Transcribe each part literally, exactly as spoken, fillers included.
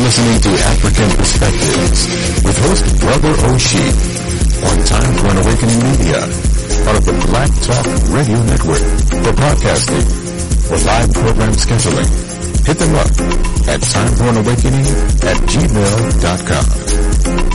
listening to African Perspectives with host Brother Oshi on Time for an Awakening Media, part of the Black Talk Radio Network. For podcasting, for live program scheduling, hit them up at timeforanawakening at gmail dot com.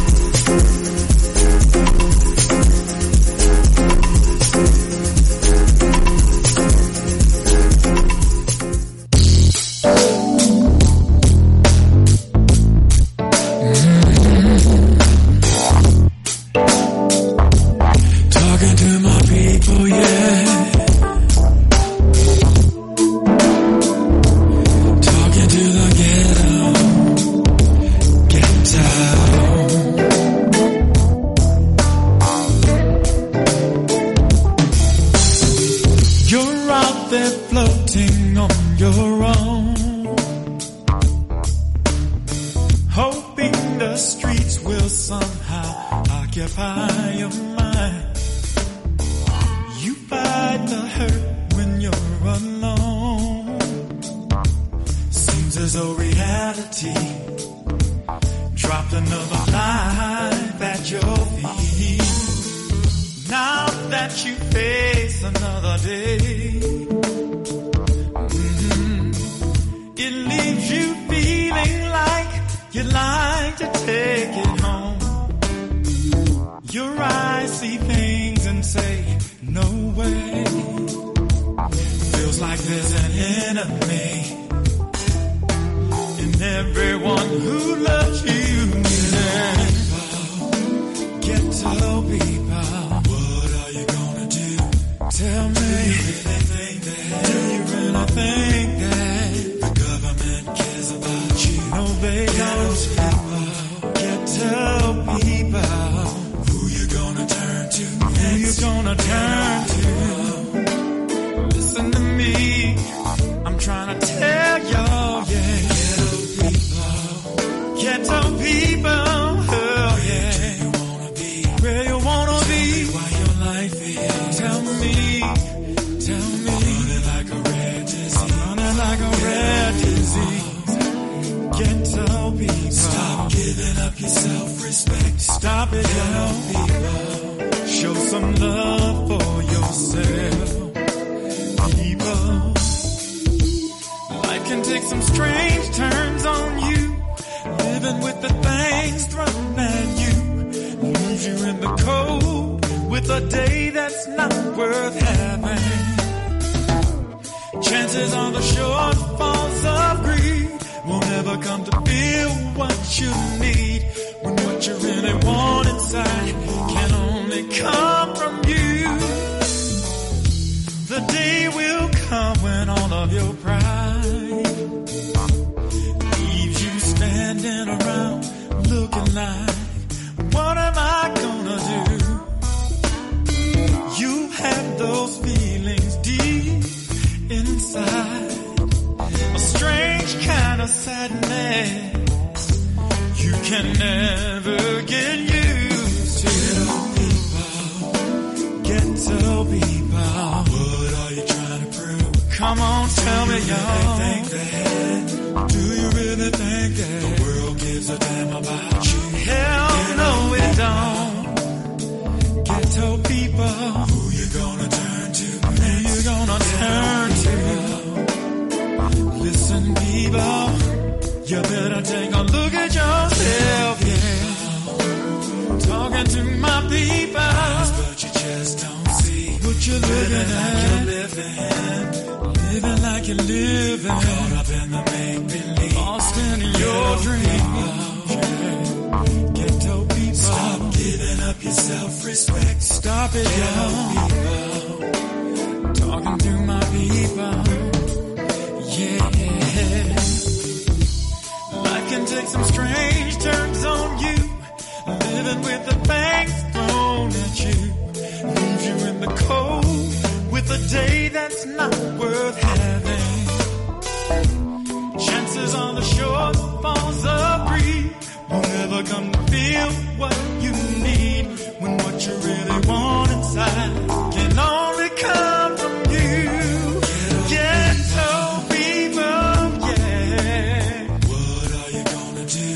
Ghetto people, yeah. What are you gonna do?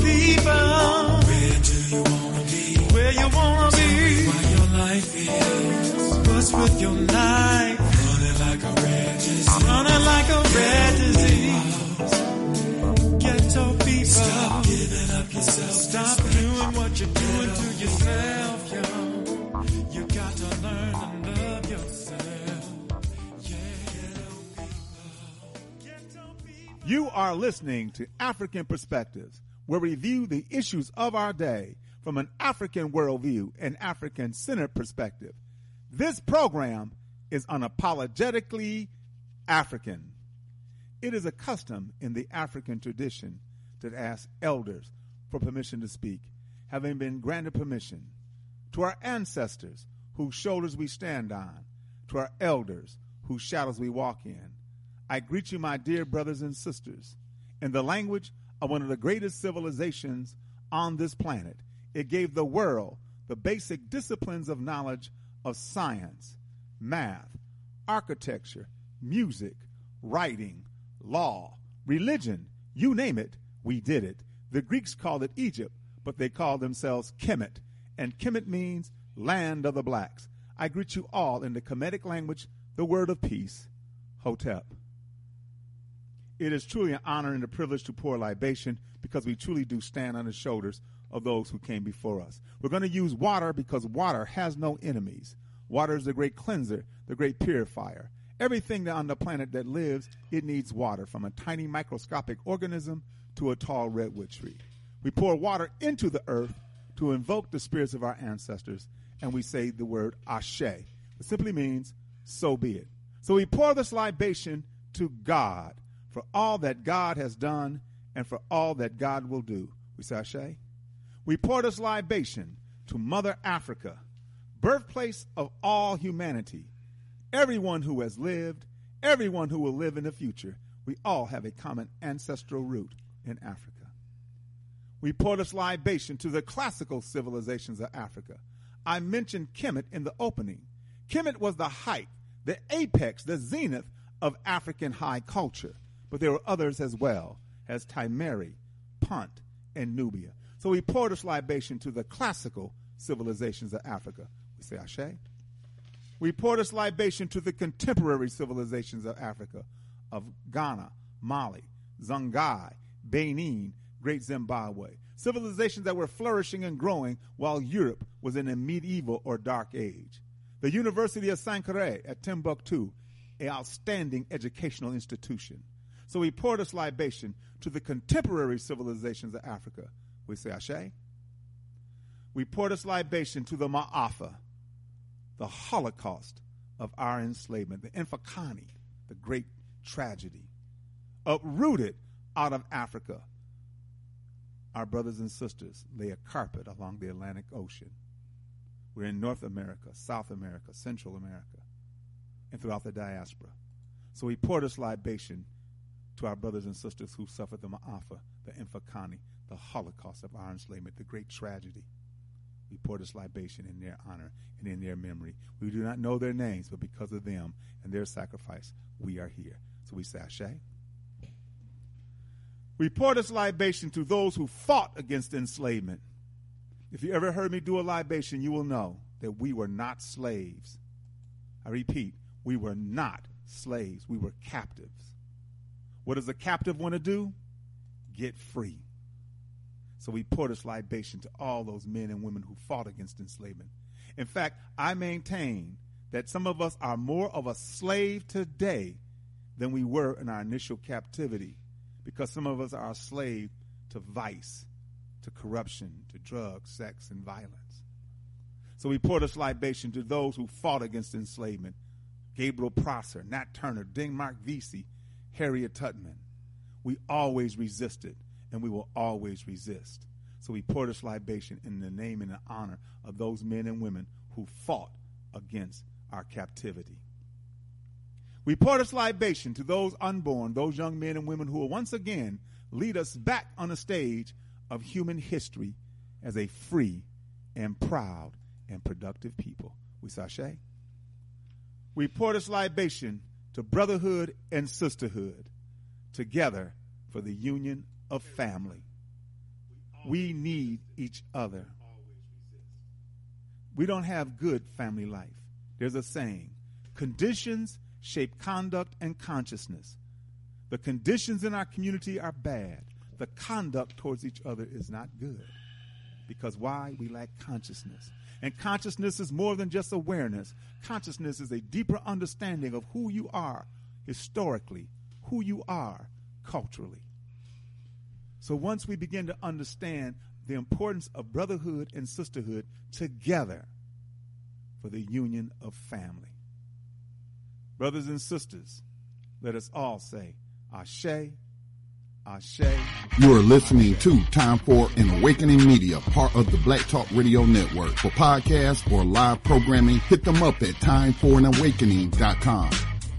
people. Where do you wanna be? Where you wanna be? What your life is. What's with your life? Running like a red disease. Running like a red disease. Ghetto people. Stop giving up yourself. Stop doing what you're doing to yourself, yo. You got to learn to love yourself. Yeah, ghetto people. You are listening to African Perspectives, where we view the issues of our day from an African worldview and African-centered perspective. This program is unapologetically African. It is a custom in the African tradition to ask elders for permission to speak, having been granted permission. To our ancestors, whose shoulders we stand on, to our elders, whose shadows we walk in, I greet you, my dear brothers and sisters, in the language of one of the greatest civilizations on this planet. It gave the world the basic disciplines of knowledge of science, math, architecture, music, writing, law, religion, you name it, we did it. The Greeks called it Egypt, but they called themselves Kemet, and Kemet means land of the blacks. I greet you all in the Kemetic language, the word of peace, Hotep. It is truly an honor and a privilege to pour libation because we truly do stand on the shoulders of those who came before us. We're going to use water because water has no enemies. Water is the great cleanser, the great purifier. Everything that on the planet that lives, it needs water, from a tiny microscopic organism to a tall redwood tree. We pour water into the earth to invoke the spirits of our ancestors, and we say the word Ashe. It simply means, so be it. So we pour this libation to God for all that God has done and for all that God will do. We say Ashe. We pour this libation to Mother Africa, birthplace of all humanity. Everyone who has lived, everyone who will live in the future, we all have a common ancestral root in Africa. We pour this libation to the classical civilizations of Africa. I mentioned Kemet in the opening. Kemet was the height, the apex, the zenith of African high culture. But there were others as well, as Timeri, Punt, and Nubia. So we pour this libation to the classical civilizations of Africa. We say Ashe. We pour this libation to the contemporary civilizations of Africa, of Ghana, Mali, Songhai, Benin, Great Zimbabwe, civilizations that were flourishing and growing while Europe was in a medieval or dark age. The University of Sankore at Timbuktu, an outstanding educational institution. So we pour this libation to the contemporary civilizations of Africa. We say Ashe. We pour this libation to the Ma'afa, the Holocaust of our enslavement, the Infakani, the great tragedy, uprooted out of Africa. Our brothers and sisters lay a carpet along the Atlantic Ocean. We're in North America, South America, Central America, and throughout the diaspora. So we pour this libation to our brothers and sisters who suffered the Ma'afa, the Infakani, the Holocaust of our enslavement, the great tragedy. We pour this libation in their honor and in their memory. We do not know their names, but because of them and their sacrifice, we are here. So we say Ashe. We pour this libation to those who fought against enslavement. If you ever heard me do a libation, you will know that we were not slaves. I repeat, we were not slaves. We were captives. What does a captive want to do? Get free. So we pour this libation to all those men and women who fought against enslavement. In fact, I maintain that some of us are more of a slave today than we were in our initial captivity, because some of us are a slave to vice, to corruption, to drugs, sex, and violence. So we pour this libation to those who fought against enslavement. Gabriel Prosser, Nat Turner, Denmark Vesey, Harriet Tubman. We always resisted, and we will always resist. So we pour this libation in the name and the honor of those men and women who fought against our captivity. We pour this libation to those unborn, those young men and women who will once again lead us back on the stage of human history as a free and proud and productive people. We say Ashe. We pour this libation to brotherhood and sisterhood, together for the union of family. We need each other. We don't have good family life. There's a saying, conditions shape conduct and consciousness. The conditions in our community are bad. The conduct towards each other is not good. Because why? We lack consciousness. And consciousness is more than just awareness. Consciousness is a deeper understanding of who you are historically, who you are culturally. So once we begin to understand the importance of brotherhood and sisterhood together for the union of family. Brothers and sisters, let us all say, Ashe, Ashe. You are listening to Time for an Awakening Media, part of the Black Talk Radio Network. For podcasts or live programming, hit them up at time for an awakening dot com.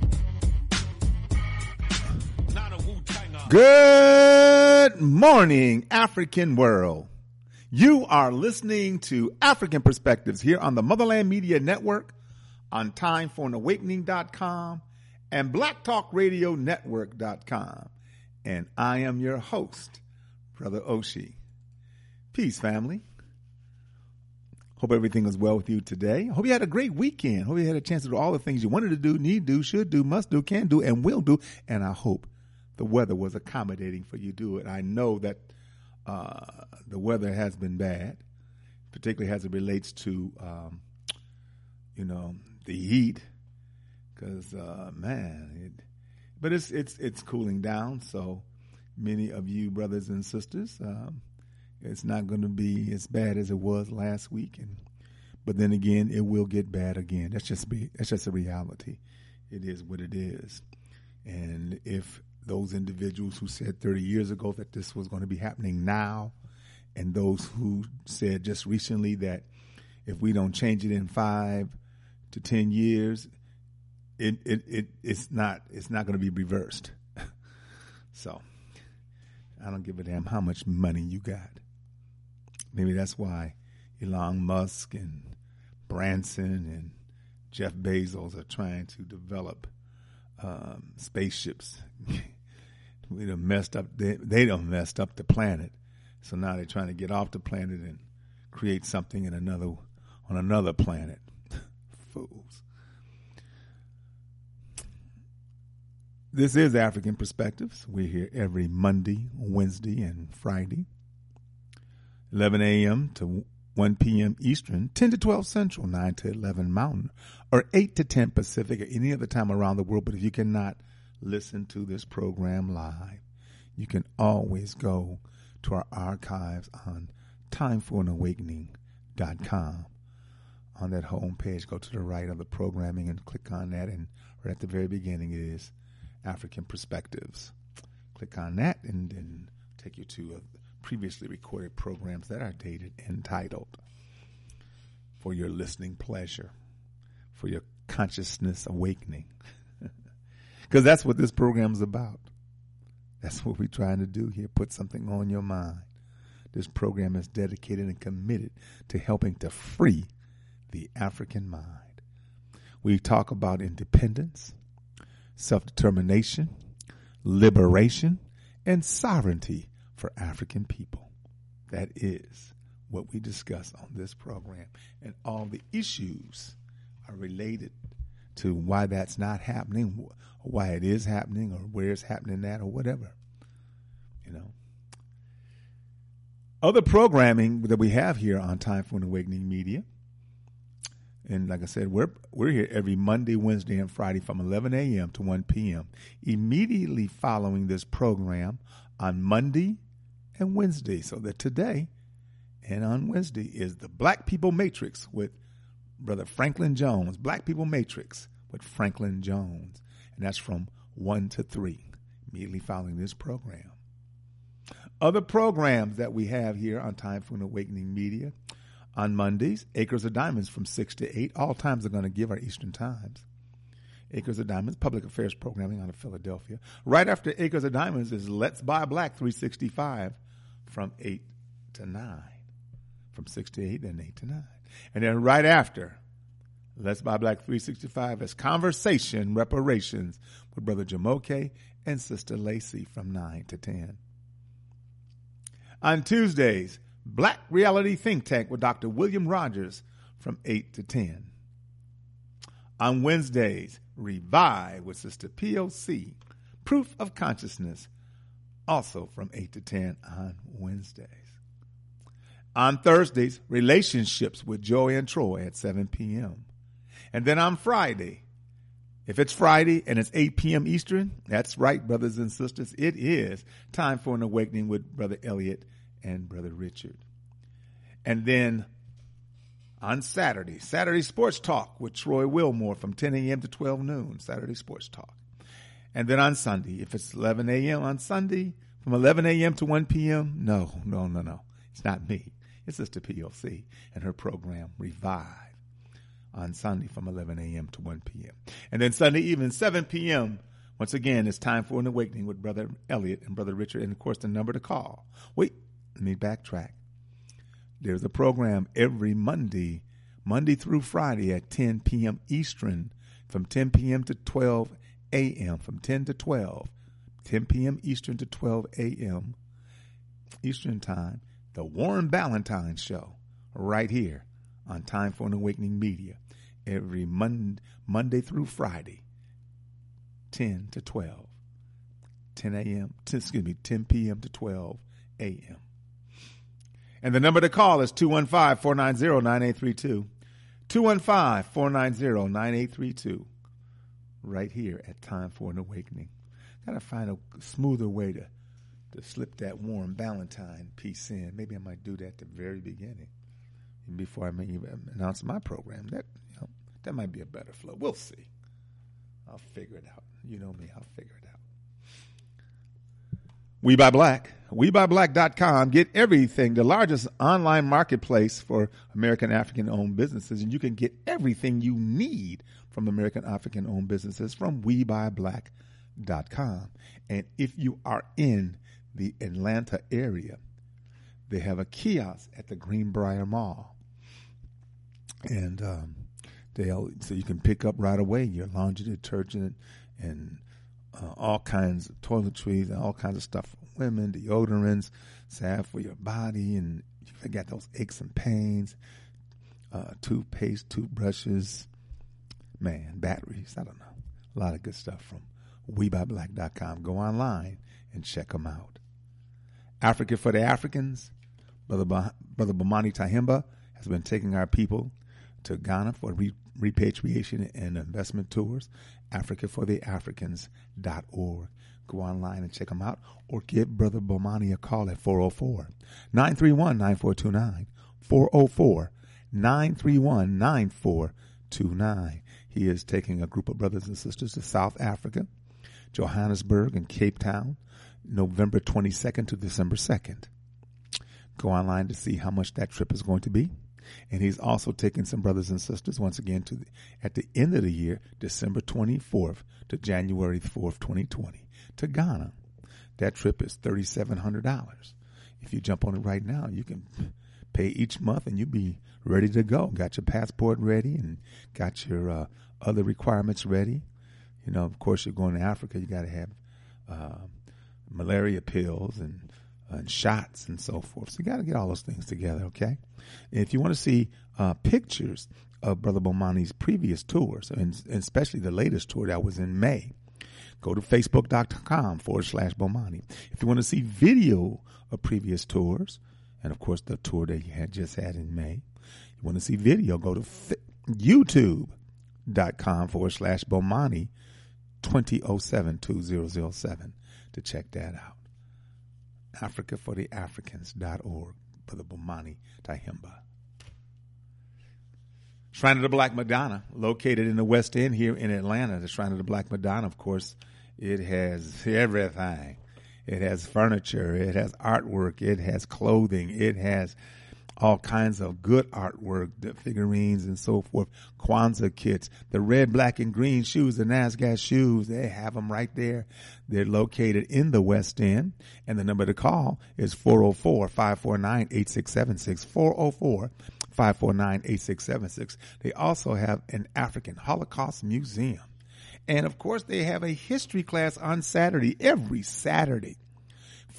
Good morning, African world. You are listening to African Perspectives here on the Motherland Media Network, on time for an awakening dot com and black talk radio network dot com. And I am your host, Brother Oshi. Peace, family. Hope everything is well with you today. Hope you had a great weekend. Hope you had a chance to do all the things you wanted to do, need to do, should do, must do, can do, and will do. And I hope the weather was accommodating for you to do it. I know that uh, the weather has been bad, particularly as it relates to, um, you know, the heat. Because, uh, man, it, but it's it's it's cooling down. So many of you brothers and sisters, um, it's not going to be as bad as it was last week. And but then again, it will get bad again. That's just be that's just a reality. It is what it is. And if those individuals who said thirty years ago that this was going to be happening now, and those who said just recently that if we don't change it in five to ten years, it it, it it's not it's not going to be reversed. So I don't give a damn how much money you got. Maybe that's why Elon Musk and Branson and Jeff Bezos are trying to develop um, spaceships. We done messed up. They, they done messed up the planet, so now they're trying to get off the planet and create something in another on another planet. Fools. This is African Perspectives. We're here every Monday, Wednesday, and Friday, eleven a.m. to one p.m. Eastern, ten to twelve Central, nine to eleven Mountain, or eight to ten Pacific, or any other time around the world. But if you cannot listen to this program live, you can always go to our archives on time for an awakening dot com. On that home page, go to the right of the programming and click on that, and right at the very beginning it is African Perspectives. Click on that and then take you to a previously recorded programs that are dated and titled for your listening pleasure, for your consciousness awakening. Because that's what this program is about. That's what we're trying to do here, put something on your mind. This program is dedicated and committed to helping to free the African mind. We talk about independence, self-determination, liberation, and sovereignty for African people. That is what we discuss on this program. And all the issues are related to why that's not happening, why it is happening, or where it's happening at, or whatever. You know. Other programming that we have here on Time for an Awakening Media. And like I said, we're we're here every Monday, Wednesday, and Friday from eleven a.m. to one p.m. Immediately following this program on Monday and Wednesday. So that today and on Wednesday is the Black People Matrix with Brother Franklin Jones. Black People Matrix with Franklin Jones. And that's from one to three, immediately following this program. Other programs that we have here on Time for an Awakening Media. On Mondays, Acres of Diamonds from six to eight. All times are going to give our Eastern times. Acres of Diamonds, public affairs programming out of Philadelphia. Right after Acres of Diamonds is Let's Buy Black three sixty-five from eight to nine. From six to eight, then eight to nine. And then right after Let's Buy Black three sixty-five is Conversation Reparations with Brother Jamoke and Sister Lacey from nine to ten. On Tuesdays, Black Reality Think Tank with Doctor William Rogers from eight to ten. On Wednesdays, Revive with Sister P O C, Proof of Consciousness, also from eight to ten on Wednesdays. On Thursdays, Relationships with Joy and Troy at seven p.m. And then on Friday, if it's Friday and it's eight p.m. Eastern, that's right, brothers and sisters, it is time for an awakening with Brother Elliot and Brother Richard. And then on Saturday, Saturday Sports Talk with Troy Wilmore from ten a.m. to twelve noon, Saturday Sports Talk. And then on Sunday, if it's eleven a.m. on Sunday, from eleven a.m. to one p.m., no, no, no, no. It's not me. It's Sister P O C and her program, Revive, on Sunday from eleven a.m. to one p.m. And then Sunday evening, seven p.m., once again, it's time for an awakening with Brother Elliot and Brother Richard. And, of course, the number to call. Wait, let me backtrack. There's a program every Monday, Monday through Friday at ten p.m. Eastern, from ten p.m. to twelve a.m., from ten to twelve, ten p.m. Eastern to twelve a.m. Eastern Time, the Warren Ballantine Show, right here on Time for an Awakening Media, every Mon- Monday through Friday, ten to twelve, ten a.m., excuse me, ten p.m. to twelve a.m. And the number to call is two one five, four nine zero, nine eight three two, two one five, four nine zero, nine eight three two, right here at Time for an Awakening. Got to find a smoother way to, to slip that Warren Ballantine piece in. Maybe I might do that at the very beginning, before I may even announce my program. That, you know, that might be a better flow. We'll see. I'll figure it out. You know me, I'll figure it out. We Buy Black, we buy black dot com. Get everything, the largest online marketplace for American African-owned businesses, and you can get everything you need from American African-owned businesses from we buy black dot com. And if you are in the Atlanta area, they have a kiosk at the Greenbrier Mall. And um, they'll so you can pick up right away your laundry detergent and uh, all kinds of toiletries and all kinds of stuff for women, deodorants, salve for your body, and you forget those aches and pains, uh, toothpaste, toothbrushes, man, batteries, I don't know. A lot of good stuff from we buy black dot com. Go online and check them out. Africa for the Africans, Brother, bah- Brother Bomani Tahimba has been taking our people to Ghana for re- repatriation and investment tours. Africa for the Africans dot org. Go online and check them out, or give Brother Bomani a call at four oh four, nine three one, nine four two nine, four oh four, nine three one, nine four two nine. He is taking a group of brothers and sisters to South Africa, Johannesburg and Cape Town, November twenty-second to December second. Go online to see how much that trip is going to be. And he's also taking some brothers and sisters once again to the, at the end of the year, December twenty-fourth to January fourth, twenty twenty, to Ghana. That trip is three thousand seven hundred dollars. If you jump on it right now, you can pay each month and you'll be ready to go. Got your passport ready and got your uh, other requirements ready. You know, of course, you're going to Africa. You got to have uh, malaria pills and, and shots and so forth. So you got to get all those things together, okay? And if you want to see uh, pictures of Brother Bomani's previous tours, and, and especially the latest tour that was in May, go to facebook.com forward slash Bomani. If you want to see video of previous tours, and of course the tour that he had just had in May, you want to see video, go to fi- youtube.com forward slash Bomani twenty oh seven, two thousand seven to check that out. Africa for the Africans dot org, Brother Bomani Tahimba. Shrine of the Black Madonna, located in the West End here in Atlanta. The Shrine of the Black Madonna, of course, it has everything. It has furniture. It has artwork. It has clothing. It has all kinds of good artwork, the figurines and so forth, Kwanzaa kits, the red, black, and green shoes, the NASDAQ shoes, they have them right there. They're located in the West End, and the number to call is four oh four, five four nine, eight six seven six, four oh four, five four nine, eight six seven six. They also have an African Holocaust Museum. And, of course, they have a history class on Saturday, every Saturday,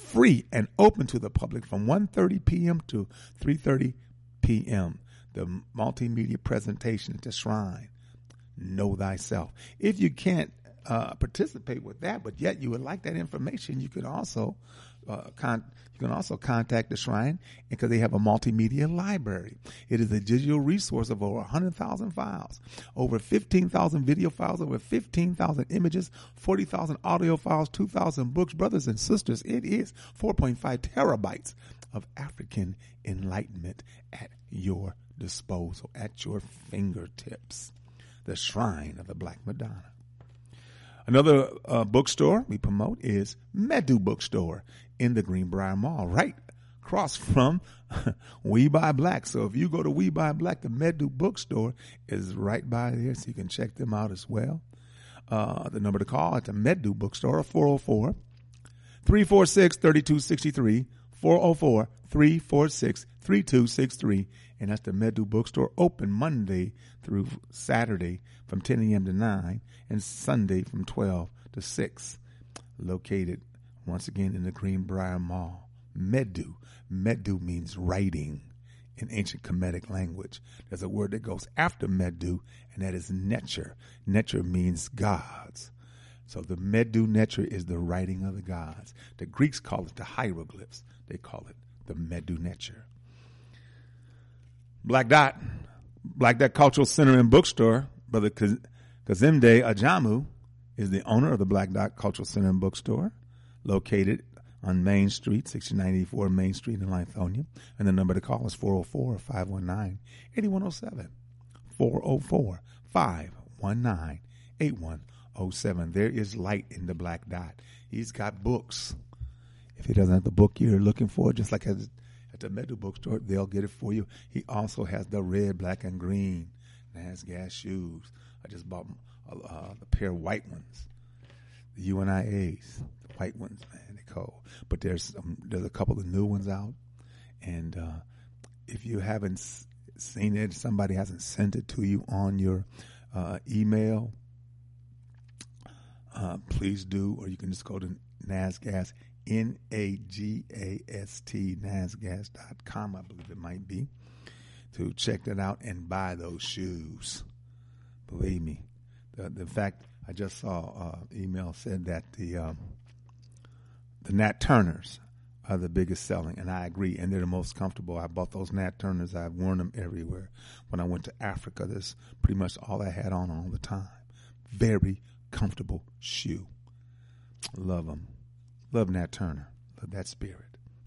free and open to the public from one thirty p.m. to three thirty p.m. The multimedia presentation at the shrine, Know Thyself. If you can't uh, participate with that, but yet you would like that information, you could also uh, con- you can also contact the shrine because they have a multimedia library. It is a digital resource of over one hundred thousand files, over fifteen thousand video files, over fifteen thousand images, forty thousand audio files, two thousand books. Brothers and sisters, it is four point five terabytes of African enlightenment at your disposal, at your fingertips. The Shrine of the Black Madonna. Another uh, bookstore we promote is Medu Bookstore in the Greenbrier Mall, right across from We Buy Black. So if you go to We Buy Black, the Medu Bookstore is right by there, so you can check them out as well. Uh, the number to call at the Medu Bookstore, four oh four, three four six, three two six three, four oh four, three four six, three two six three. And that's the Medu Bookstore, open Monday through Saturday from ten a.m. to nine and Sunday from twelve to six. Located, once again, in the Greenbrier Mall. Medu. Medu means writing in ancient Kemetic language. There's a word that goes after Medu, and that is Netcher. Netcher means gods. So the Medu Netcher is the writing of the gods. The Greeks call it the hieroglyphs. They call it the Medu Netcher. Black Dot, Black Dot Cultural Center and Bookstore, Brother Kazimde Ajamu is the owner of the Black Dot Cultural Center and Bookstore, located on Main Street, sixty-nine eighty-four Main Street in Lithonia. And the number to call is four oh four, five one nine, eight one oh seven. four oh four, five one nine, eight one oh seven. There is light in the Black Dot. He's got books. If he doesn't have the book you're looking for, just like as at the Medu Bookstore, they'll get it for you. He also has the red, black, and green Nas Gas shoes. I just bought a, a, a pair of white ones, the U N I As, the white ones, man, they're cold. But there's um, there's a couple of new ones out, and uh, if you haven't s- seen it, somebody hasn't sent it to you on your uh, email, uh, please do, or you can just go to Nas Gas. N A G A S T, nasgas dot com, I believe it might be, to check that out and buy those shoes. Believe me. The, the fact, I just saw uh, email said that the um, the Nat Turners are the biggest selling, and I agree, and they're the most comfortable. I bought those Nat Turners. I've worn them everywhere. When I went to Africa, that's pretty much all I had on all the time. Very comfortable shoe. Love them. Love Nat Turner. Love that spirit.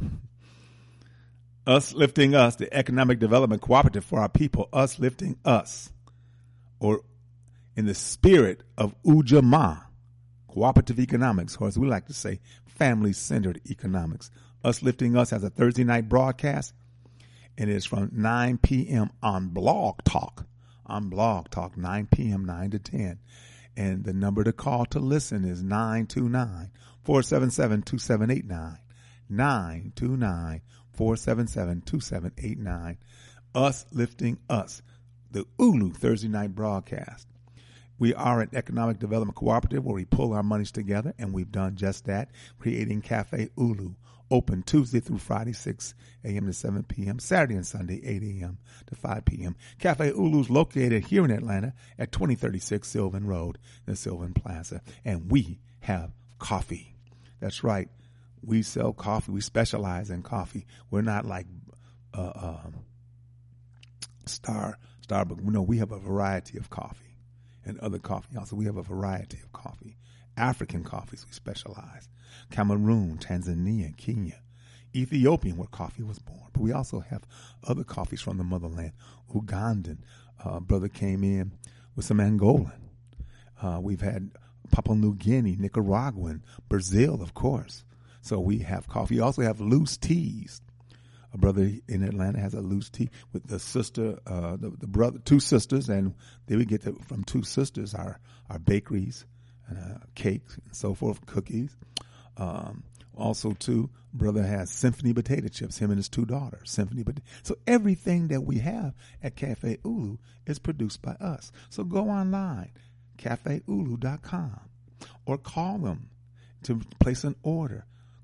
Us Lifting Us, the Economic Development Cooperative for our people. Us Lifting Us. Or in the spirit of Ujamaa, cooperative economics, or as we like to say, family-centered economics. Us Lifting Us has a Thursday night broadcast, and it's from nine p.m. on Blog Talk. On Blog Talk, nine p.m., nine to ten. And the number to call to listen is nine two nine, four seven seven, two seven eight nine. nine two nine, four seven seven, two seven eight nine. Us Lifting Us, the Ulu Thursday night broadcast. We are an economic development cooperative where we pull our monies together, and we've done just that, creating Cafe Ulu. Open Tuesday through Friday, six a.m. to seven p.m., Saturday and Sunday, eight a.m. to five p.m. Cafe Ulu is located here in Atlanta at twenty thirty-six Sylvan Road, the Sylvan Plaza. And we have coffee. That's right. We sell coffee. We specialize in coffee. We're not like uh, um, Star Starbucks. No, we have a variety of coffee and other coffee. Also, we have a variety of coffee. African coffees, we specialize. Cameroon, Tanzania, Kenya, Ethiopian, where coffee was born. But we also have other coffees from the motherland. Ugandan, uh, brother came in with some Angolan. Uh, we've had Papua New Guinea, Nicaraguan, Brazil, of course. So we have coffee. We also have loose teas. A brother in Atlanta has a loose tea with the sister, uh, the, the brother, two sisters, and then we get the, from two sisters our, our bakeries, uh, cakes, and so forth, cookies. Um, also, too, brother has Symphony potato chips, him and his two daughters, Symphony potato. So everything that we have at Cafe Ulu is produced by us. So go online, cafe ulu dot com, or call them to place an order.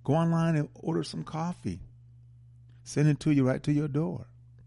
Go online and order some coffee. Send it to you right to your door.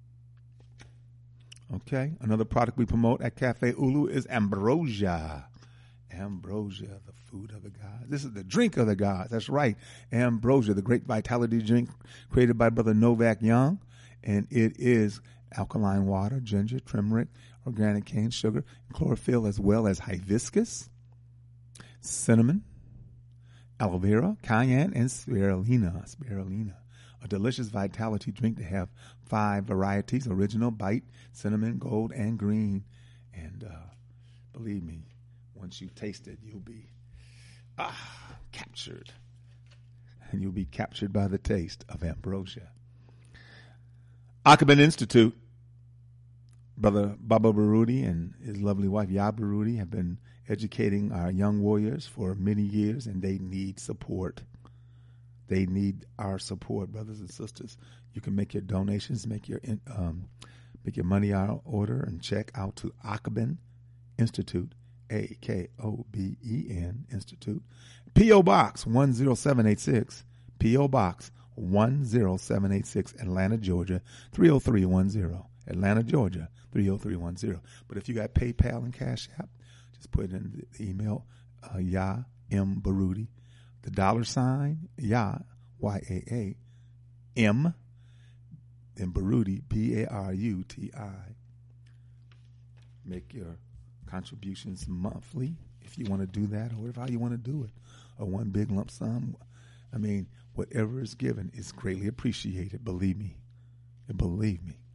Okay. Another product we promote at Cafe Ulu is Ambrosia. Ambrosia, the food of the gods. This is the drink of the gods. That's right. Ambrosia, the great vitality drink created by Brother Novak Young. And it is alkaline water, ginger, turmeric, organic cane sugar, chlorophyll, as well as hibiscus, cinnamon, aloe vera, cayenne, and spirulina. Spirulina. A delicious vitality drink to have five varieties: original, bite, cinnamon, gold, and green. And uh, believe me, once you taste it, you'll be ah, captured. And you'll be captured by the taste of Ambrosia. Akaben Institute, Brother Baba Baruti and his lovely wife Ya Baruti have been educating our young warriors for many years, and they need support. They need our support, brothers and sisters. You can make your donations, make your um, make your money out order, and check out to Akaben Institute, A K O B E N Institute, P O Box one zero seven eight six, P O Box one zero seven eight six, Atlanta, Georgia three oh three one zero, Atlanta, Georgia three oh three one zero. But if you got PayPal and Cash App, just put it in the email, uh, Ya M Baruti, the dollar sign, Ya, Y A A, M, and Baruti, B A R U T I. Make your contributions monthly if you want to do that, or whatever how you want to do it, or one big lump sum. I mean, whatever is given is greatly appreciated, believe me. And believe me.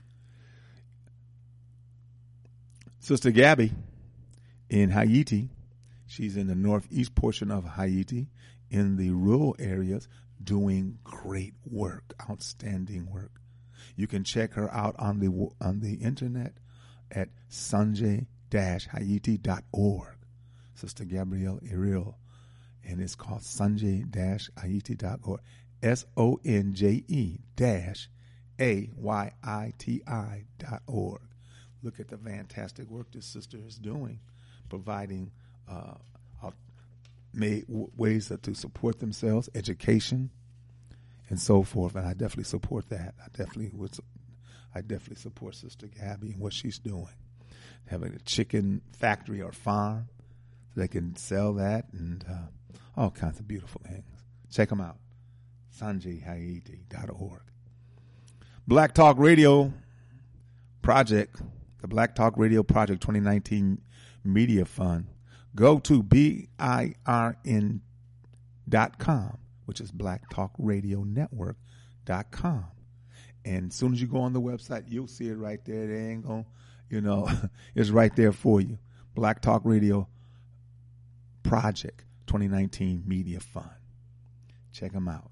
Sister Gabby in Haiti, she's in the northeast portion of Haiti, in the rural areas, doing great work, outstanding work. You can check her out on the on the internet at sanjay dash haiti dot org. Sister Gabrielle Iril, and it's called sanjay dash haiti dot org. S O N J E dash A Y I T I dot org. Look at the fantastic work this sister is doing, providing uh, made w- ways to support themselves, education, and so forth. And I definitely support that. I definitely would. I definitely support Sister Gabby and what she's doing. Having a chicken factory or farm, so they can sell that, and uh, all kinds of beautiful things. Check them out. sanjay haiti dot org. Black Talk Radio Project, the Black Talk Radio Project twenty nineteen Media Fund. Go to B I R N dot com, which is Black Talk Radio Network dot com. And as soon as you go on the website, you'll see it right there. They ain't going, you know, it's right there for you. Black Talk Radio Project twenty nineteen Media Fund. Check them out.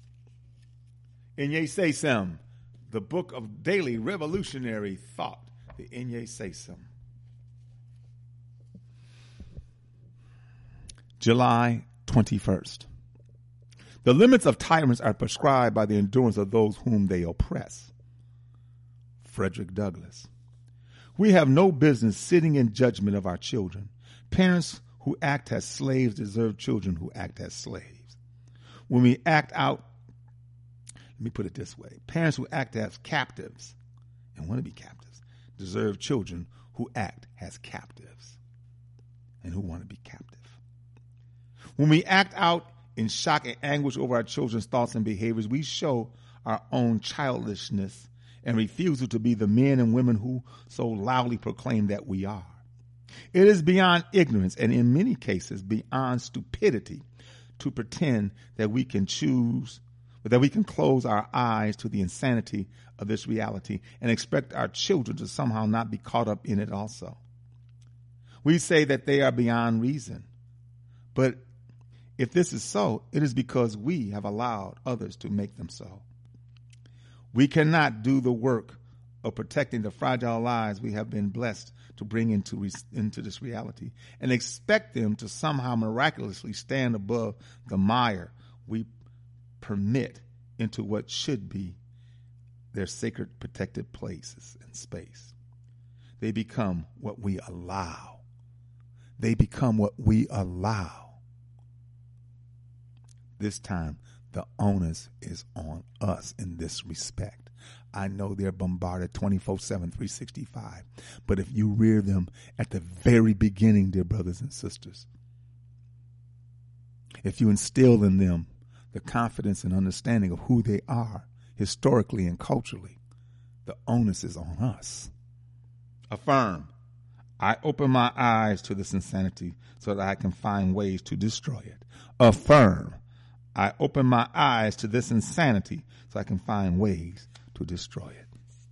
Inye Sesam, the book of daily revolutionary thought, the Inye Sesam. July twenty-first. The limits of tyrants are prescribed by the endurance of those whom they oppress. Frederick Douglass. We have no business sitting in judgment of our children. Parents who act as slaves deserve children who act as slaves. When we act out, let me put it this way. Parents who act as captives and want to be captives deserve children who act as captives and who want to be captive. When we act out in shock and anguish over our children's thoughts and behaviors, we show our own childishness and refusal to be the men and women who so loudly proclaim that we are. It is beyond ignorance and in many cases beyond stupidity to pretend that we can choose, that we can close our eyes to the insanity of this reality and expect our children to somehow not be caught up in it also. We say that they are beyond reason, but if this is so, it is because we have allowed others to make them so. We cannot do the work of protecting the fragile lives we have been blessed to bring into, re- into this reality and expect them to somehow miraculously stand above the mire we permit into what should be their sacred protected places and space. They become what we allow. They become what we allow. This time, The onus is on us in this respect. I know they're bombarded twenty-four seven, three sixty-five. But if you rear them at the very beginning, dear brothers and sisters, if you instill in them the confidence and understanding of who they are historically and culturally, the onus is on us. Affirm. I open my eyes to this insanity so that I can find ways to destroy it. Affirm. I open my eyes to this insanity so I can find ways to destroy it.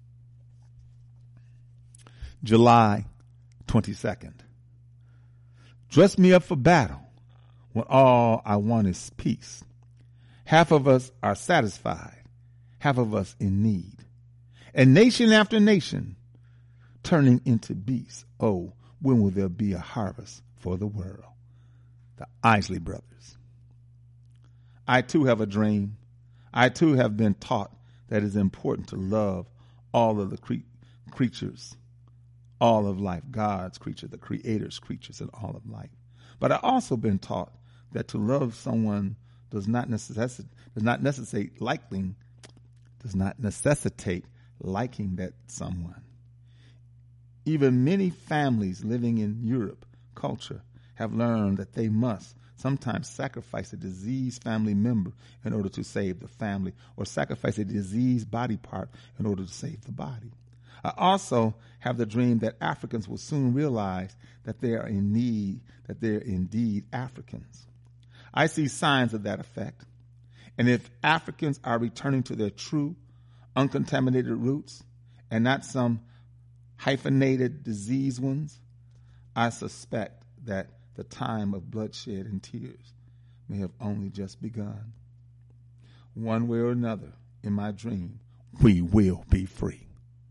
July twenty-second. Dress me up for battle when all I want is peace. Half of us are satisfied, half of us in need. And nation after nation turning into beasts. Oh, when will there be a harvest for the world? The Isley Brothers. I too have a dream. I too have been taught that it is important to love all of the cre- creatures, all of life, God's creature, the Creator's creatures, and all of life. But I've also been taught that to love someone does not necessitate, does not necessitate liking, does not necessitate liking that someone. Even many families living in Europe culture have learned that they must sometimes sacrifice a diseased family member in order to save the family, or sacrifice a diseased body part in order to save the body. I also have the dream that Africans will soon realize that they are in need, that they're indeed Africans. I see signs of that effect. And if Africans are returning to their true, uncontaminated roots and not some hyphenated disease ones, I suspect that the time of bloodshed and tears may have only just begun. One way or another, in my dream, we will be free.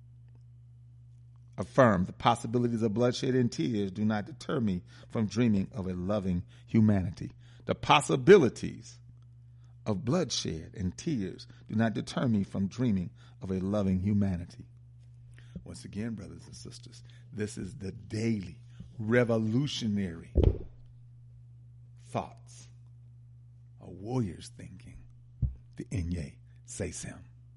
Affirm. The possibilities of bloodshed and tears do not deter me from dreaming of a loving humanity. The possibilities of bloodshed and tears do not deter me from dreaming of a loving humanity. Once again, brothers and sisters, this is the daily revolutionary thoughts, a warrior's thinking, the Inye Sesem.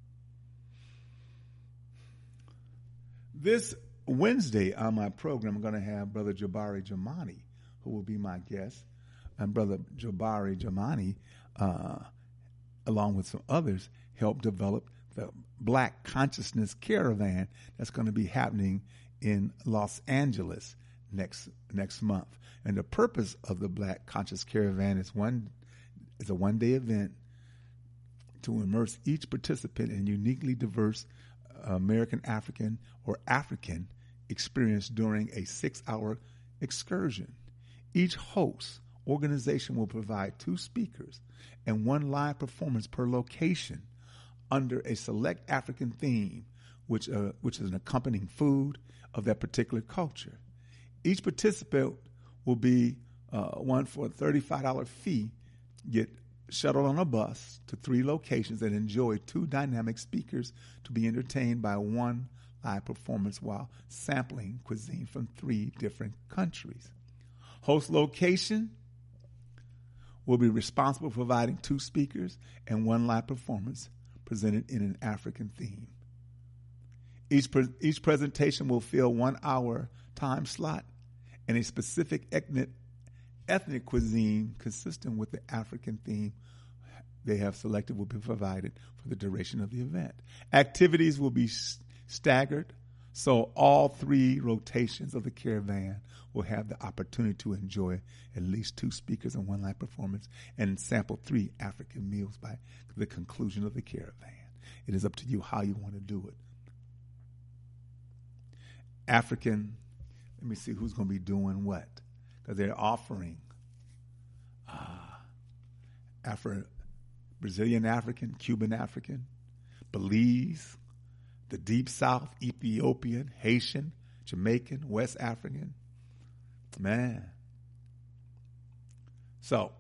This Wednesday on my program, I'm going to have Brother Jabari Jamani, who will be my guest. And Brother Jabari Jamani, uh, along with some others, helped develop the Black Consciousness Caravan that's going to be happening in Los Angeles next next month. And the purpose of the Black Conscious Caravan is one is a one-day event to immerse each participant in uniquely diverse uh, American African or African experience during a six-hour excursion. Each host organization will provide two speakers and one live performance per location under a select African theme, which uh, which is an accompanying food of that particular culture. Each participant will be uh, one for a thirty-five dollars fee, get shuttled on a bus to three locations and enjoy two dynamic speakers to be entertained by one live performance while sampling cuisine from three different countries. Host location will be responsible for providing two speakers and one live performance presented in an African theme. Each, pre- each presentation will fill one hour time slot, and a specific ethnic, ethnic cuisine consistent with the African theme they have selected will be provided for the duration of the event. Activities will be s- staggered, so all three rotations of the caravan will have the opportunity to enjoy at least two speakers and one live performance and sample three African meals by the conclusion of the caravan. It is up to you how you want to do it. African, let me see who's going to be doing what, because they're offering uh, Afro, Brazilian African, Cuban African, Belize, the Deep South, Ethiopian, Haitian, Jamaican, West African. Man. So,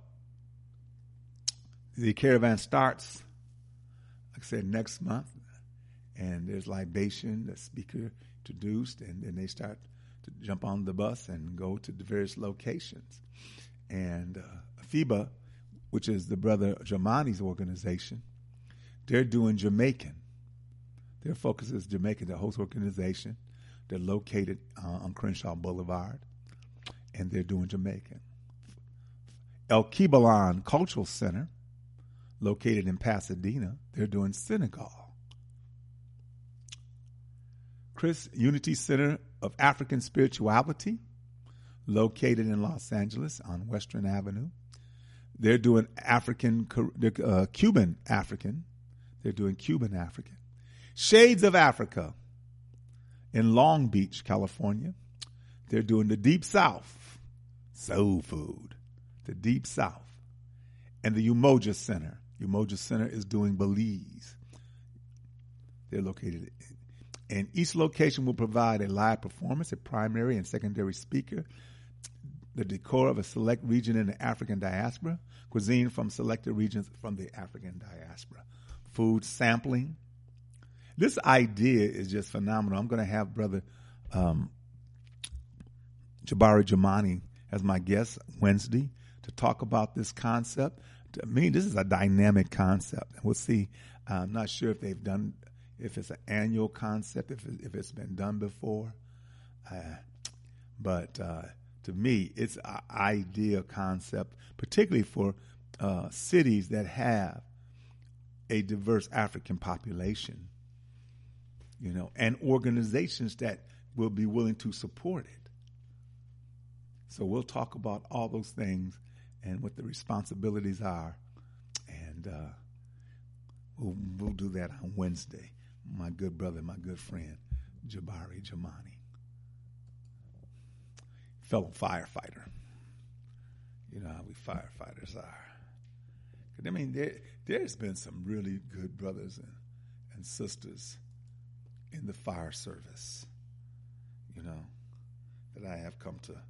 the caravan starts, like I said, next month, and there's libation, the speaker introduced, and then they start to jump on the bus and go to the various locations. And uh, FIBA which is the brother Jamani's organization, they're doing Jamaican. Their focus is Jamaican, the host organization. They're located uh, on Crenshaw Boulevard, and they're doing Jamaican. El Kibalan Cultural Center, located in Pasadena, they're doing Senegal. Chris Unity Center of African Spirituality, located in Los Angeles on Western Avenue, they're doing African, uh, Cuban African. They're doing Cuban African. Shades of Africa in Long Beach, California. They're doing the Deep South, soul food, the Deep South. And the Umoja Center. Umoja Center is doing Belize. They're located, and each location will provide a live performance, a primary and secondary speaker, the decor of a select region in the African diaspora, cuisine from selected regions from the African diaspora, food sampling. This idea is just phenomenal. I'm going to have Brother um, Jabari Jamani as my guest Wednesday to talk about this concept. To me, this is a dynamic concept. And we'll see. I'm not sure if they've done, if it's an annual concept, if, it, if it's been done before. Uh, but uh, to me, it's an ideal concept, particularly for uh, cities that have a diverse African population, you know, and organizations that will be willing to support it. So we'll talk about all those things and what the responsibilities are, and uh, we'll, we'll do that on Wednesday. My good brother, my good friend, Jabari Jamani, fellow firefighter. You know how we firefighters are. I mean, there, there's been some really good brothers and, and sisters in the fire service, you know, that I have come to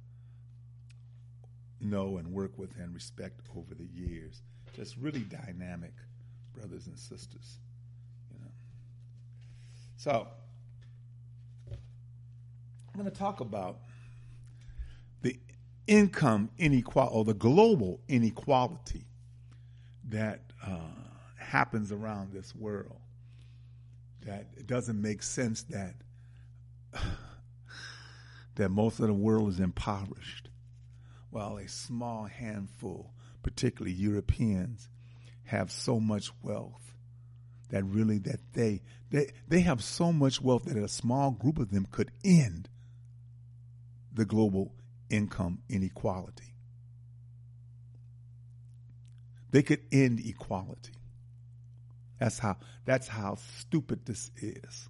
know and work with and respect over the years. Just really dynamic brothers and sisters, you know. So I'm going to talk about the income inequality, or the global inequality that uh, happens around this world. That it doesn't make sense that that most of the world is impoverished, while a small handful, particularly Europeans, have so much wealth that really that they they they have so much wealth that a small group of them could end the global income inequality. They could end equality. That's how that's how stupid this is.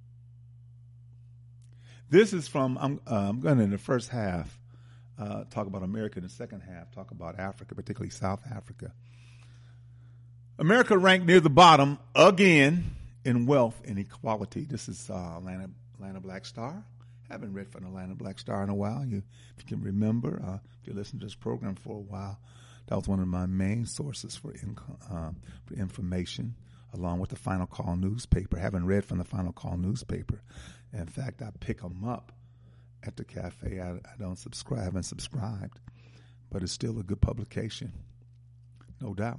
This is from I'm uh, I'm going to in the first half uh, talk about America. In the second half, talk about Africa, particularly South Africa. America ranked near the bottom again in wealth inequality. This is uh, Atlanta Atlanta Black Star. Haven't read from Atlanta Black Star in a while. You, if you can remember, uh, if you listened to this program for a while, that was one of my main sources for income, uh, for information, along with the Final Call newspaper. I haven't read from the Final Call newspaper. In fact, I pick them up at the cafe. I, I don't subscribe, I haven't subscribed, but it's still a good publication, no doubt.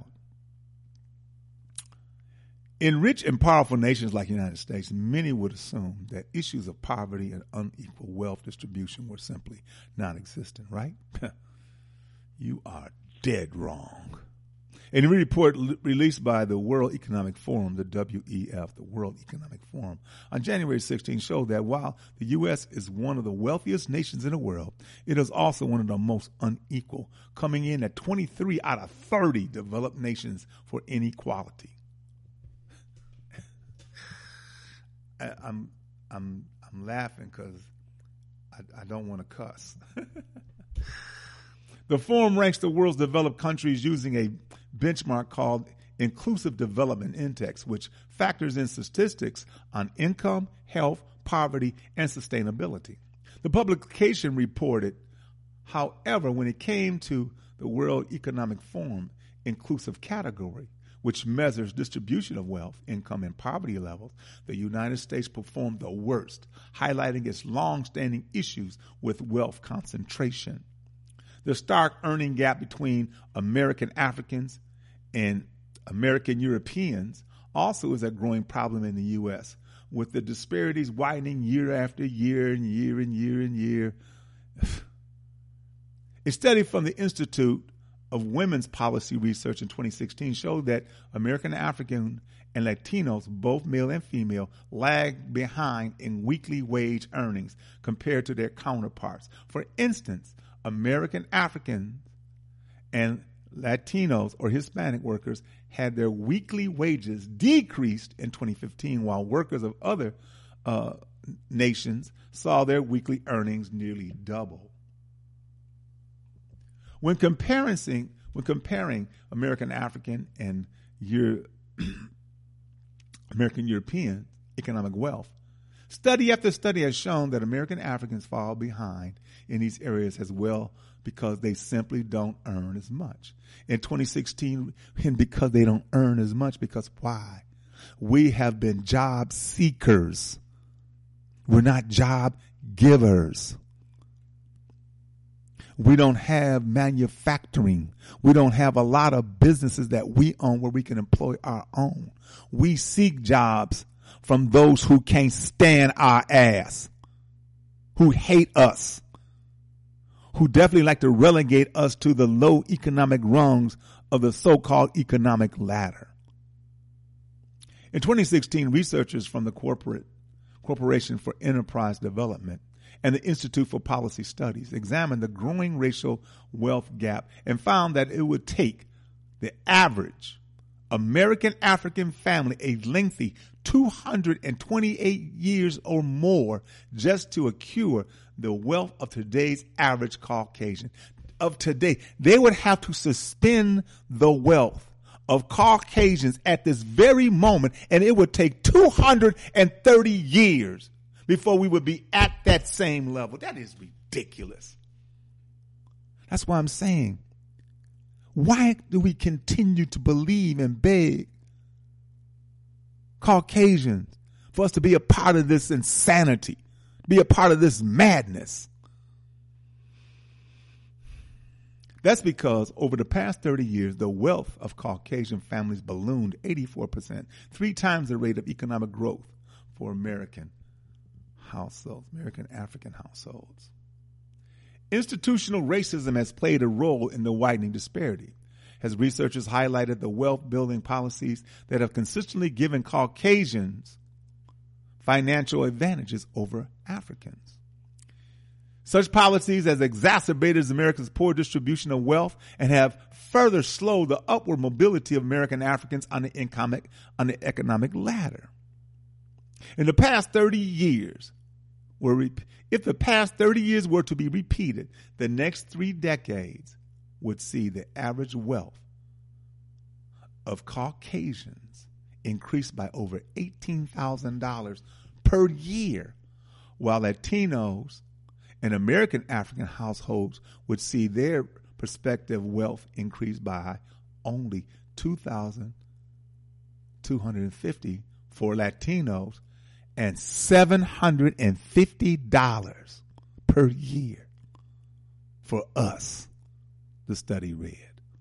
In rich and powerful nations like the United States, many would assume that issues of poverty and unequal wealth distribution were simply non-existent, right? You are dead wrong. In a report l- released by the World Economic Forum, the W E F, the World Economic Forum, on January sixteenth showed that while the U S is one of the wealthiest nations in the world, it is also one of the most unequal, coming in at twenty-three out of thirty developed nations for inequality. I, I'm I'm I'm laughing because I, I don't want to cuss. The forum ranks the world's developed countries using a benchmark called Inclusive Development Index, which factors in statistics on income, health, poverty, and sustainability. The publication reported, however, when it came to the World Economic Forum inclusive category, which measures distribution of wealth, income, and poverty levels, the United States performed the worst, highlighting its long-standing issues with wealth concentration. The stark earning gap between American Africans and American Europeans also is a growing problem in the U S, with the disparities widening year after year and year and year and year. A study from the Institute of Women's Policy Research in twenty sixteen showed that American African and Latinos, both male and female, lag behind in weekly wage earnings compared to their counterparts. For instance, American Africans and Latinos or Hispanic workers had their weekly wages decreased in twenty fifteen, while workers of other uh, nations saw their weekly earnings nearly double. When comparing, when comparing American African and Euro, American European economic wealth, study after study has shown that American Africans fall behind in these areas as well because they simply don't earn as much. In twenty sixteen, and because they don't earn as much, because why? We have been job seekers. We're not job givers. We don't have manufacturing. We don't have a lot of businesses that we own where we can employ our own. We seek jobs from those who can't stand our ass, who hate us, who definitely like to relegate us to the low economic rungs of the so-called economic ladder. In twenty sixteen, researchers from the corporate Corporation for Enterprise Development and the Institute for Policy Studies examined the growing racial wealth gap and found that it would take the average American African family a lengthy two hundred twenty-eight years or more just to accrue the wealth of today's average Caucasian. Of today, they would have to suspend the wealth of Caucasians at this very moment, and it would take two hundred thirty years before we would be at that same level. That is ridiculous. That's why I'm saying, why do we continue to believe and beg Caucasians for us to be a part of this insanity, be a part of this madness? That's because over the past thirty years, the wealth of Caucasian families ballooned eighty-four percent, three times the rate of economic growth for American households, American African households. Institutional racism has played a role in the widening disparity, as researchers highlighted the wealth-building policies that have consistently given Caucasians financial advantages over Africans. Such policies has exacerbated America's poor distribution of wealth and have further slowed the upward mobility of American Africans on the economic, on the economic ladder. In the past thirty years, were if the past thirty years were to be repeated, the next three decades would see the average wealth of Caucasians increase by over eighteen thousand dollars per year, while Latinos and American African households would see their prospective wealth increase by only two thousand two hundred fifty dollars for Latinos and seven hundred fifty dollars per year for us, the study read.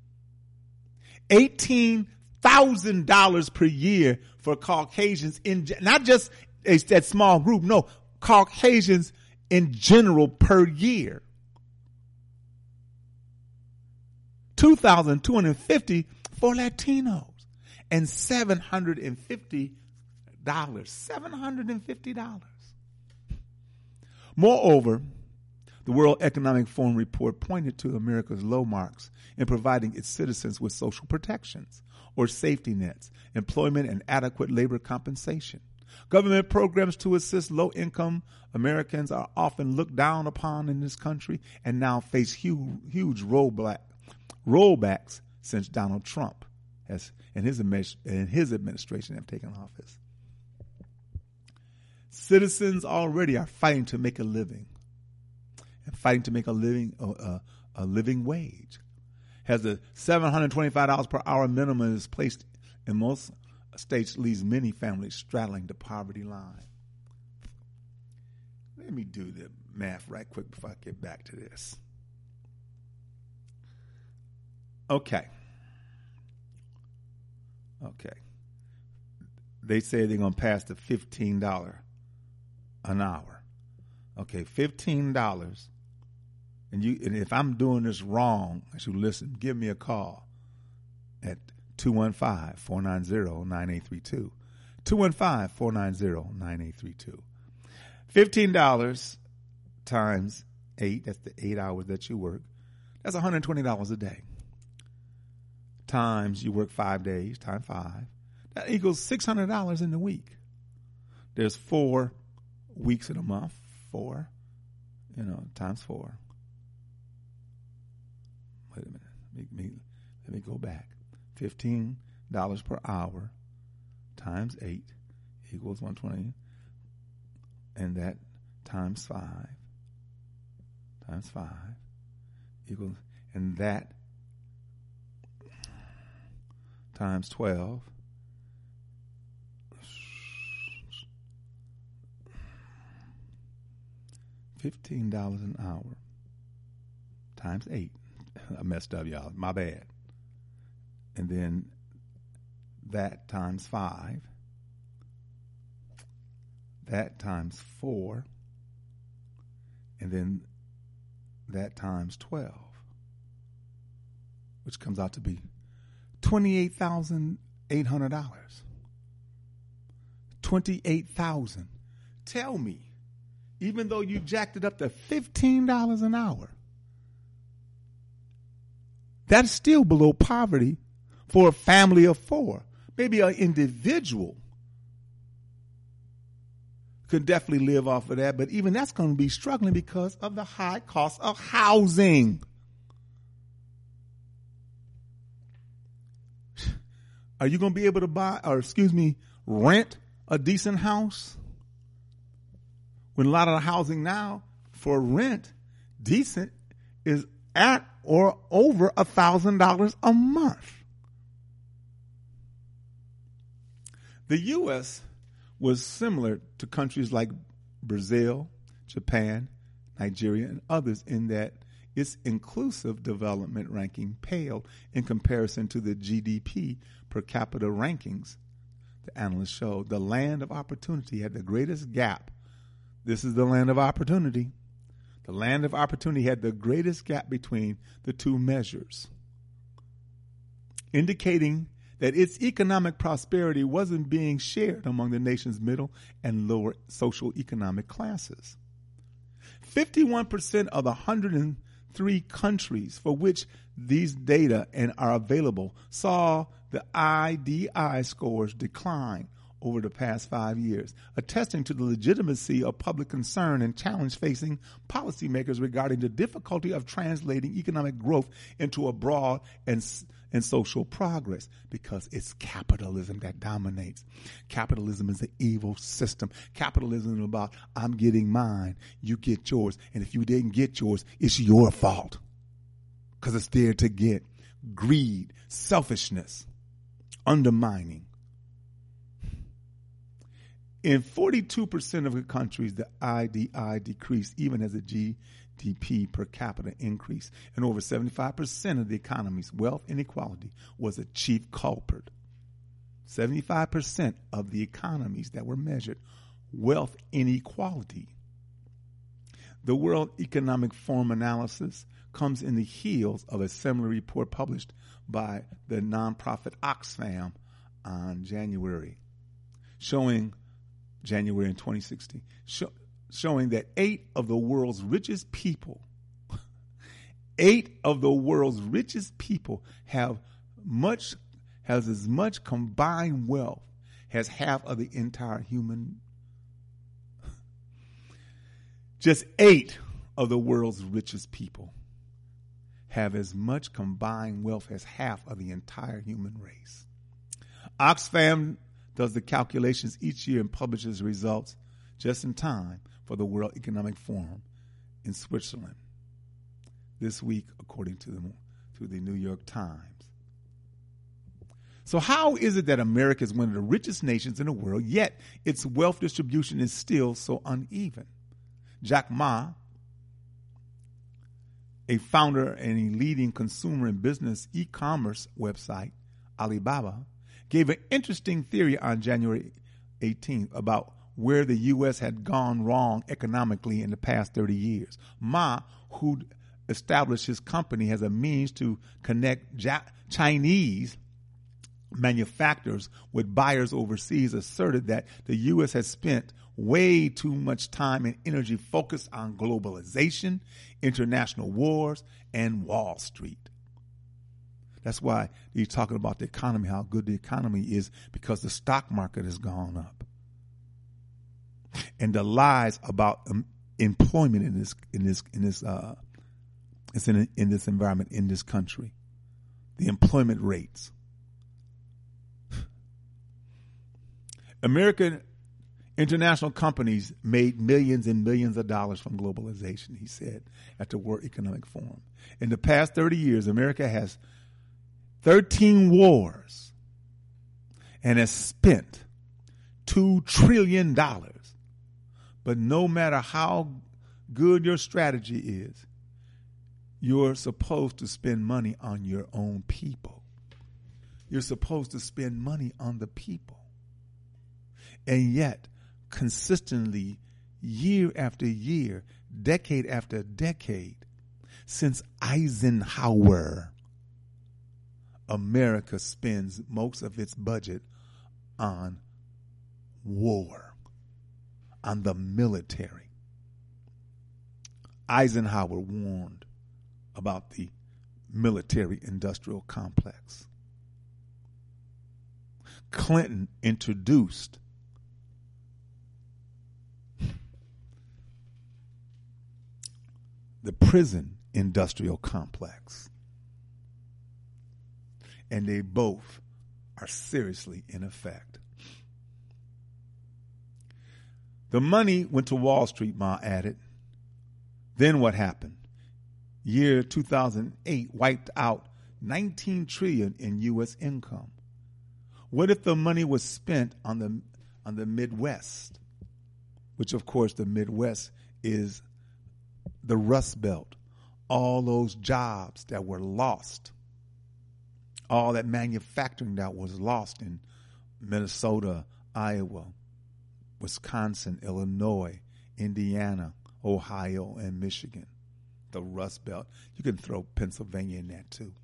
eighteen thousand dollars per year for Caucasians, in not just a, that small group, no, Caucasians in general per year. two thousand two hundred fifty dollars for Latinos and seven hundred fifty dollars. seven hundred fifty dollars. Moreover, the World Economic Forum report pointed to America's low marks in providing its citizens with social protections or safety nets, employment, and adequate labor compensation. Government programs to assist low-income Americans are often looked down upon in this country and now face huge, huge rollback, rollbacks since Donald Trump has, and his, and his administration have taken office. Citizens already are fighting to make a living, and fighting to make a living a, a living wage. Has a seven hundred twenty-five dollars per hour minimum is placed in most states, leaves many families straddling the poverty line. Let me do the math right quick before I get back to this. Okay. Okay. They say they're going to pass the fifteen dollars an hour. Okay, fifteen dollars. And you, and if I'm doing this wrong, as you listen, give me a call at two one five, four nine zero, nine eight three two. two one five, four nine zero, nine eight three two. fifteen dollars times eight, that's the eight hours that you work. That's one hundred twenty dollars a day. Times you work five days, times five. That equals six hundred dollars in the week. There's four weeks in a month. Four, you know, times four. Wait a minute. Let me, let me go back. fifteen dollars per hour times eight equals one hundred twenty. And that times five times five equals, and that times twelve fifteen dollars an hour times eight. I messed up, y'all. My bad. And then that times five. That times four. And then that times twelve. Which comes out to be twenty-eight thousand eight hundred dollars. twenty-eight thousand dollars. Tell me, even though you jacked it up to fifteen dollars an hour, that's still below poverty for a family of four. Maybe an individual could definitely live off of that, but even that's going to be struggling because of the high cost of housing. Are you going to be able to buy, or excuse me, rent a decent house? When a lot of the housing now for rent, decent, is at or over a thousand dollars a month. The U S was similar to countries like Brazil, Japan, Nigeria, and others in that its inclusive development ranking paled in comparison to the G D P per capita rankings. The analysts showed the land of opportunity had the greatest gap. This is the land of opportunity. The land of opportunity had the greatest gap between the two measures, indicating that its economic prosperity wasn't being shared among the nation's middle and lower social economic classes. fifty-one percent of the one hundred three countries for which these data and are available saw the I D I scores decline over the past five years, attesting to the legitimacy of public concern and challenge facing policymakers regarding the difficulty of translating economic growth into a broad and and social progress, because it's capitalism that dominates. Capitalism is an evil system. Capitalism is about, I'm getting mine, you get yours, and if you didn't get yours, it's your fault, because it's there to get. Greed, selfishness, undermining. In forty-two percent of the countries, the I D I decreased even as the G D P per capita increased. And over seventy-five percent of the economies, wealth inequality was a chief culprit. seventy-five percent of the economies that were measured, wealth inequality. The World Economic Forum analysis comes in the heels of a similar report published by the nonprofit Oxfam on January, showing January in twenty sixteen, show, showing that eight of the world's richest people, eight of the world's richest people have much, has as much combined wealth as half of the entire human. Just eight of the world's richest people have as much combined wealth as half of the entire human race. Oxfam does the calculations each year and publishes results just in time for the World Economic Forum in Switzerland this week, according to the, to the New York Times. So how is it that America is one of the richest nations in the world, yet its wealth distribution is still so uneven? Jack Ma, a founder and a leading consumer and business e-commerce website, Alibaba, gave an interesting theory on January eighteenth about where the U S had gone wrong economically in the past thirty years. Ma, who established his company as a means to connect ja- Chinese manufacturers with buyers overseas, asserted that the U S has spent way too much time and energy focused on globalization, international wars, and Wall Street. That's why he's talking about the economy, how good the economy is, because the stock market has gone up. And the lies about um, employment in this in this in this uh, it's in in this environment in this country, the employment rates. American international companies made millions and millions of dollars from globalization, he said at the World Economic Forum. In the past thirty years, America has thirteen wars and has spent two trillion dollars. But no matter how good your strategy is, you're supposed to spend money on your own people. You're supposed to spend money on the people. And yet, consistently, year after year, decade after decade, since Eisenhower, America spends most of its budget on war, on the military. Eisenhower warned about the military-industrial complex. Clinton introduced the prison industrial complex. And they both are seriously in effect. The money went to Wall Street, Ma added. Then what happened? Year two thousand eight wiped out nineteen trillion dollars in U S income. What if the money was spent on the on the Midwest, which of course the Midwest is the Rust Belt, all those jobs that were lost, all that manufacturing that was lost in Minnesota, Iowa, Wisconsin, Illinois, Indiana, Ohio, and Michigan, the Rust Belt. You can throw Pennsylvania in that too.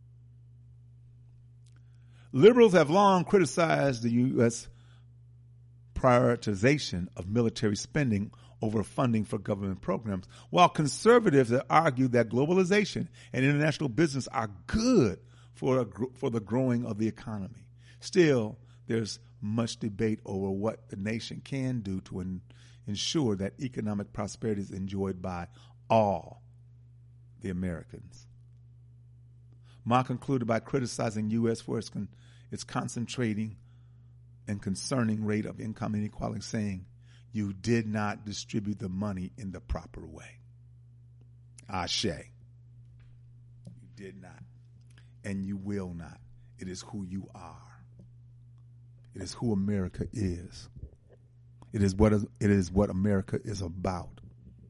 Liberals have long criticized the U S prioritization of military spending over funding for government programs, while conservatives have argued that globalization and international business are good for a, for the growing of the economy. Still, there's much debate over what the nation can do to in, ensure that economic prosperity is enjoyed by all the Americans. Ma concluded by criticizing U S for its, con, its concentrating and concerning rate of income inequality, saying, "You did not distribute the money in the proper way." Ashe. You did not, and you will not. It is who you are. It is who America is. It is what is, it is what America is about.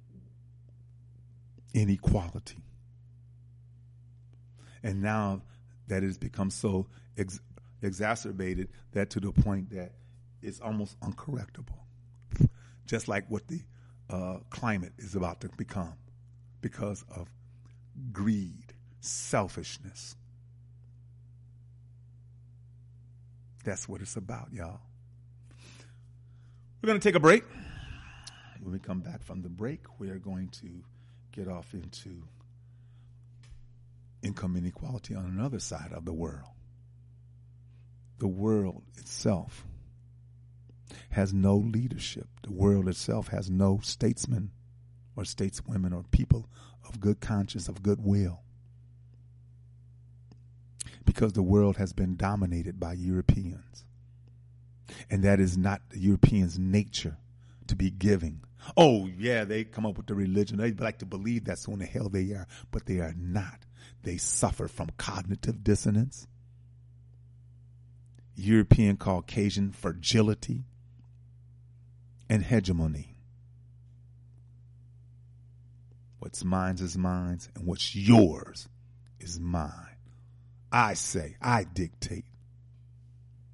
Inequality. And now that it has become so ex- exacerbated that to the point that it's almost uncorrectable. Just like what the uh, climate is about to become because of greed, selfishness. That's what it's about, y'all. We're going to take a break. When we come back from the break, we are going to get off into income inequality on another side of the world. The world itself has no leadership. The world itself has no statesmen or stateswomen or people of good conscience, of good will. Because the world has been dominated by Europeans. And that is not the Europeans' nature to be giving. Oh, yeah, they come up with the religion. They like to believe that's who in the hell they are, but they are not. They suffer from cognitive dissonance, European Caucasian fragility, and hegemony. What's mine is mine, and what's yours is mine. I say, I dictate.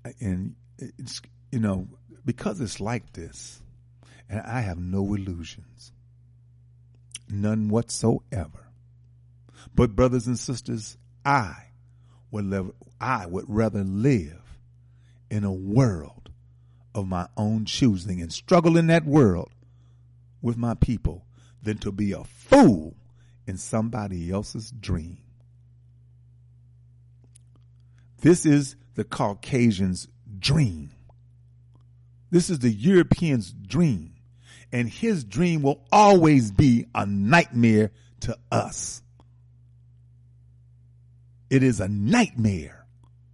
And it's, you know, because it's like this, and I have no illusions, none whatsoever. But brothers and sisters, I would live, I would rather live in a world of my own choosing and struggle in that world with my people than to be a fool in somebody else's dream. This is the Caucasian's dream. This is the European's dream. And his dream will always be a nightmare to us. It is a nightmare.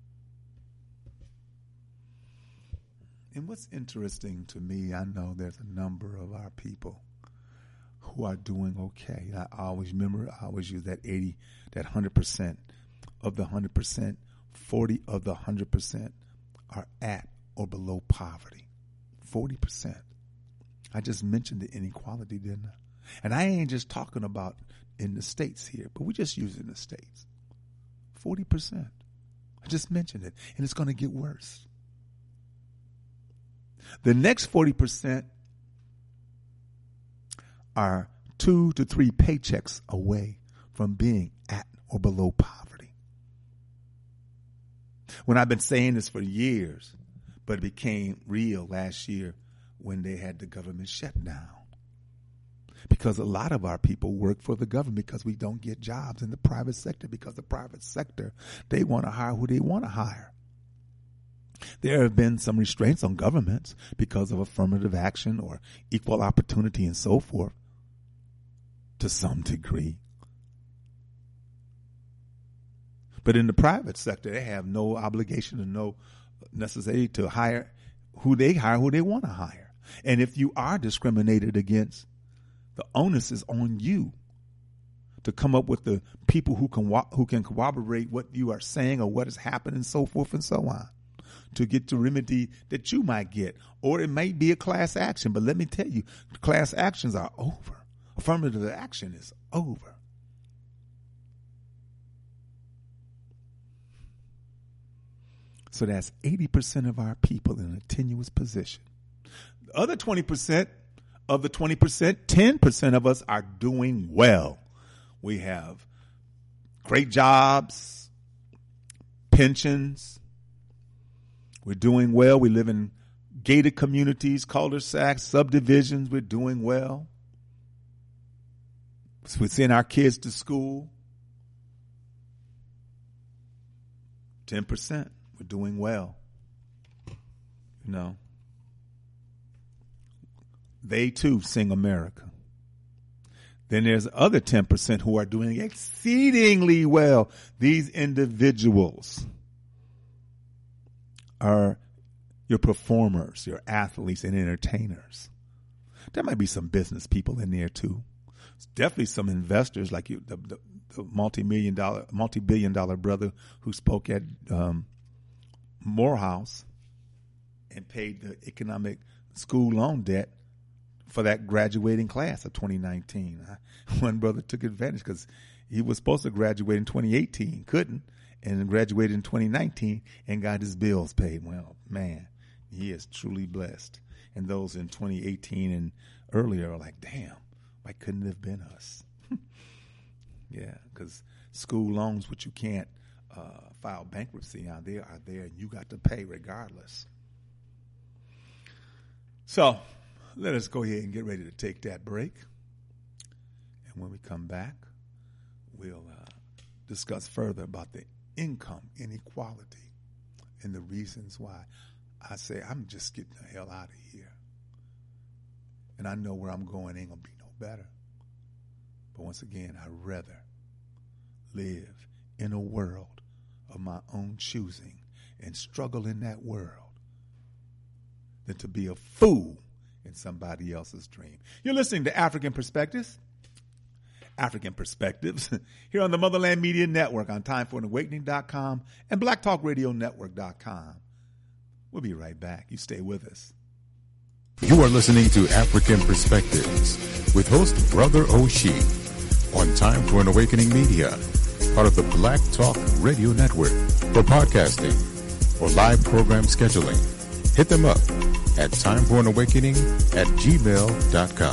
And what's interesting to me, I know there's a number of our people who are doing okay. I always remember, I always use that eighty, that one hundred percent of the one hundred percent, forty of the one hundred percent are at or below poverty. forty percent. I just mentioned the inequality, didn't I? And I ain't just talking about in the States here, but we're just using the States. forty percent. I just mentioned it, and it's going to get worse. The next forty percent are two to three paychecks away from being at or below poverty. When I've been saying this for years, but it became real last year when they had the government shut down. Because a lot of our people work for the government because we don't get jobs in the private sector, because the private sector, they want to hire who they want to hire. There have been some restraints on governments because of affirmative action or equal opportunity and so forth to some degree. But in the private sector, they have no obligation and no necessity to hire who they hire, who they want to hire. And if you are discriminated against, the onus is on you to come up with the people who can who can corroborate what you are saying or what has happened and so forth and so on, to get the remedy that you might get. Or it may be a class action. But let me tell you, class actions are over. Affirmative action is over. So that's eighty percent of our people in a tenuous position. The other twenty percent of the twenty percent, ten percent of us are doing well. We have great jobs, pensions. We're doing well. We live in gated communities, cul-de-sacs, subdivisions. We're doing well. So we send our kids to school. ten percent. We're doing well. You know. They too sing America. Then there's other ten percent who are doing exceedingly well. These individuals are your performers, your athletes and entertainers. There might be some business people in there too. There's definitely some investors like you, the, the, the multi-million dollar, multi-billion dollar brother who spoke at um, Morehouse and paid the economic school loan debt for that graduating class of twenty nineteen. One brother took advantage because he was supposed to graduate in twenty eighteen, couldn't, and graduated in twenty nineteen and got his bills paid. Well, man, he is truly blessed. And those in twenty eighteen and earlier are like, damn, why couldn't it have been us? Yeah, because school loans, which you can't uh, file bankruptcy on, they are there and you got to pay regardless. So let us go ahead and get ready to take that break. And when we come back, we'll uh, discuss further about the income inequality and the reasons why I say I'm just getting the hell out of here. And I know where I'm going ain't going to be no better. But once again, I'd rather live in a world of my own choosing and struggle in that world than to be a fool in somebody else's dream. You're listening to African Perspectives. African Perspectives here on the Motherland Media Network on time for an awakening dot com and black talk radio network dot com. We'll be right back. You stay with us. You are listening to African Perspectives with host Brother Oshie on Time for an Awakening Media, part of the Black Talk Radio Network. For podcasting, or live program scheduling, hit them up at time for an awakening at gmail dot com.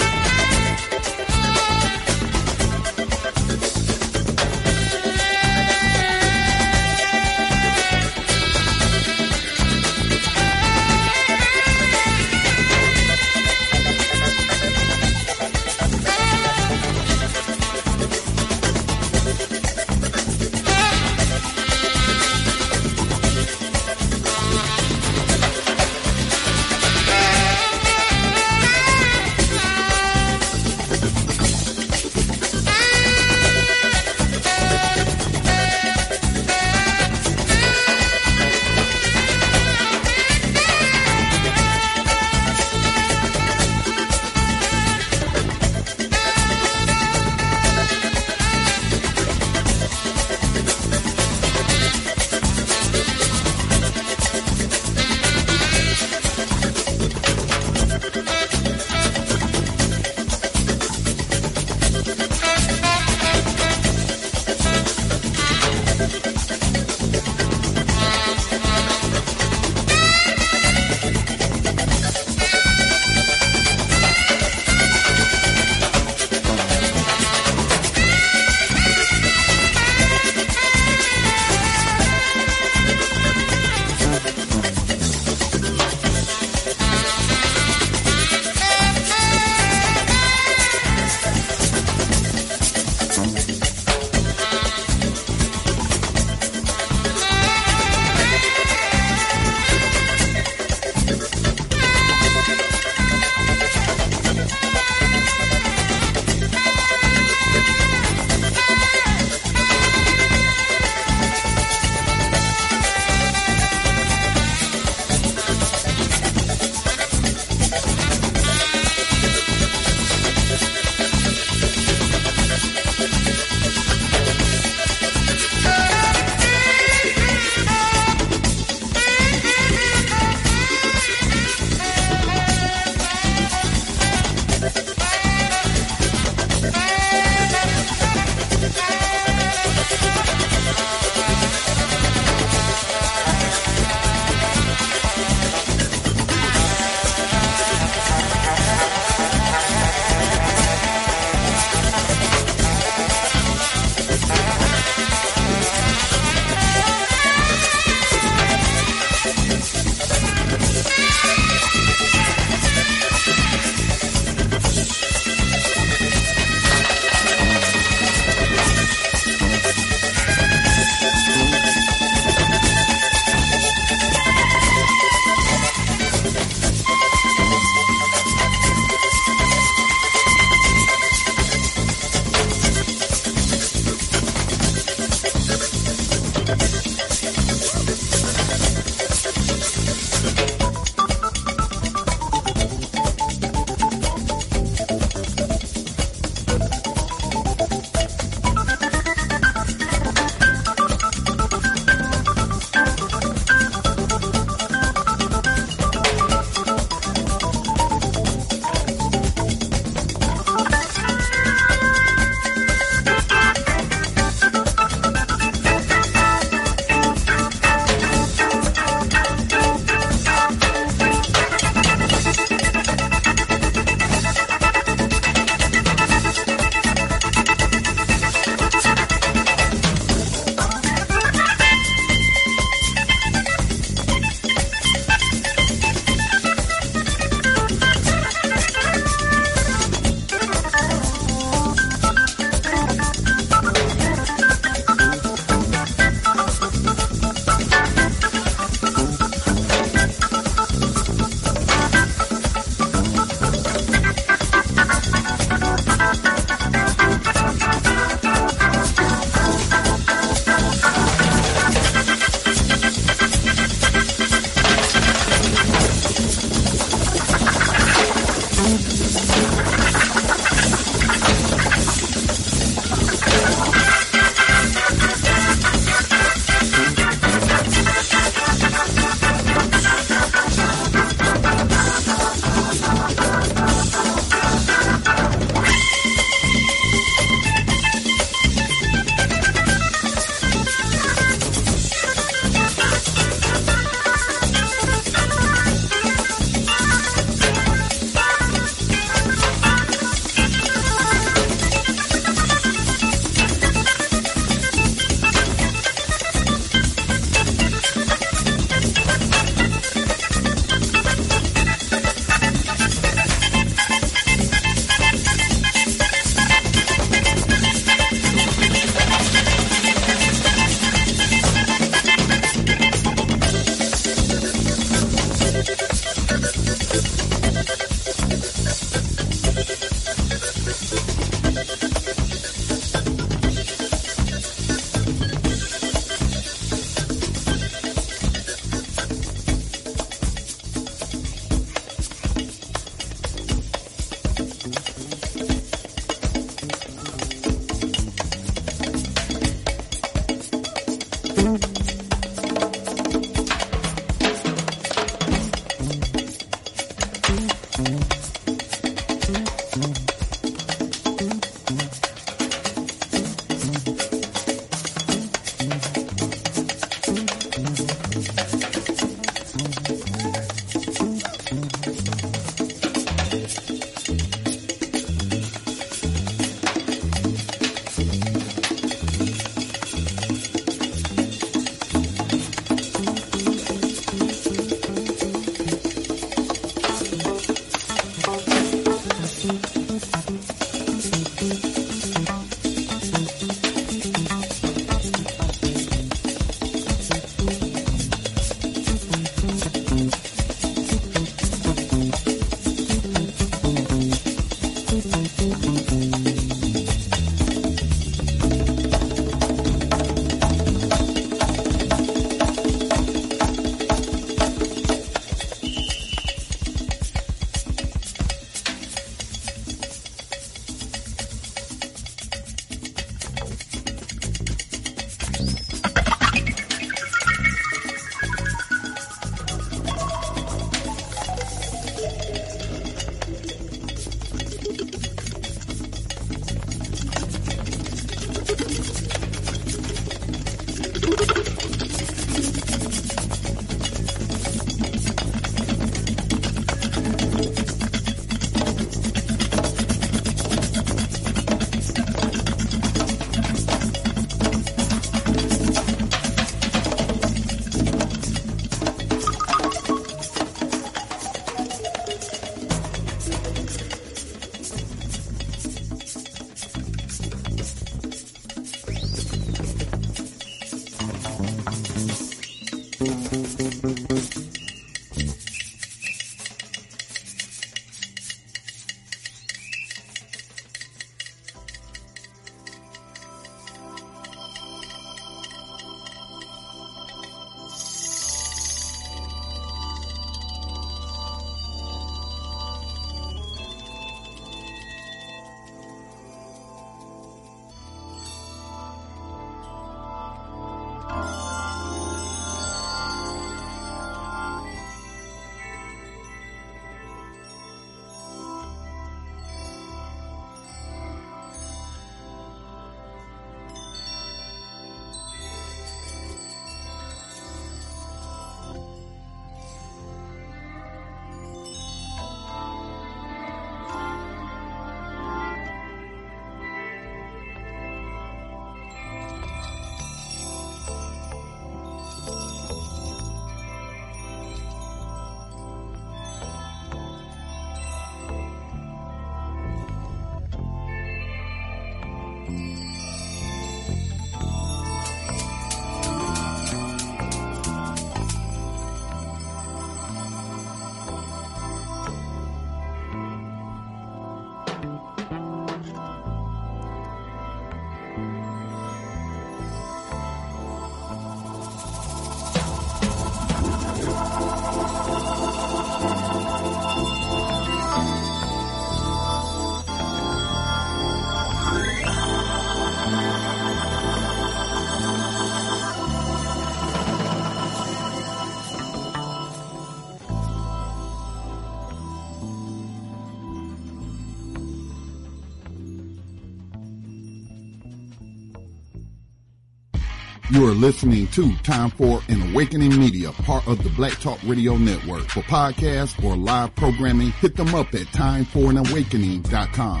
You are listening to Time for an Awakening Media, part of the Black Talk Radio Network. For podcasts or live programming, hit them up at time for an awakening dot com.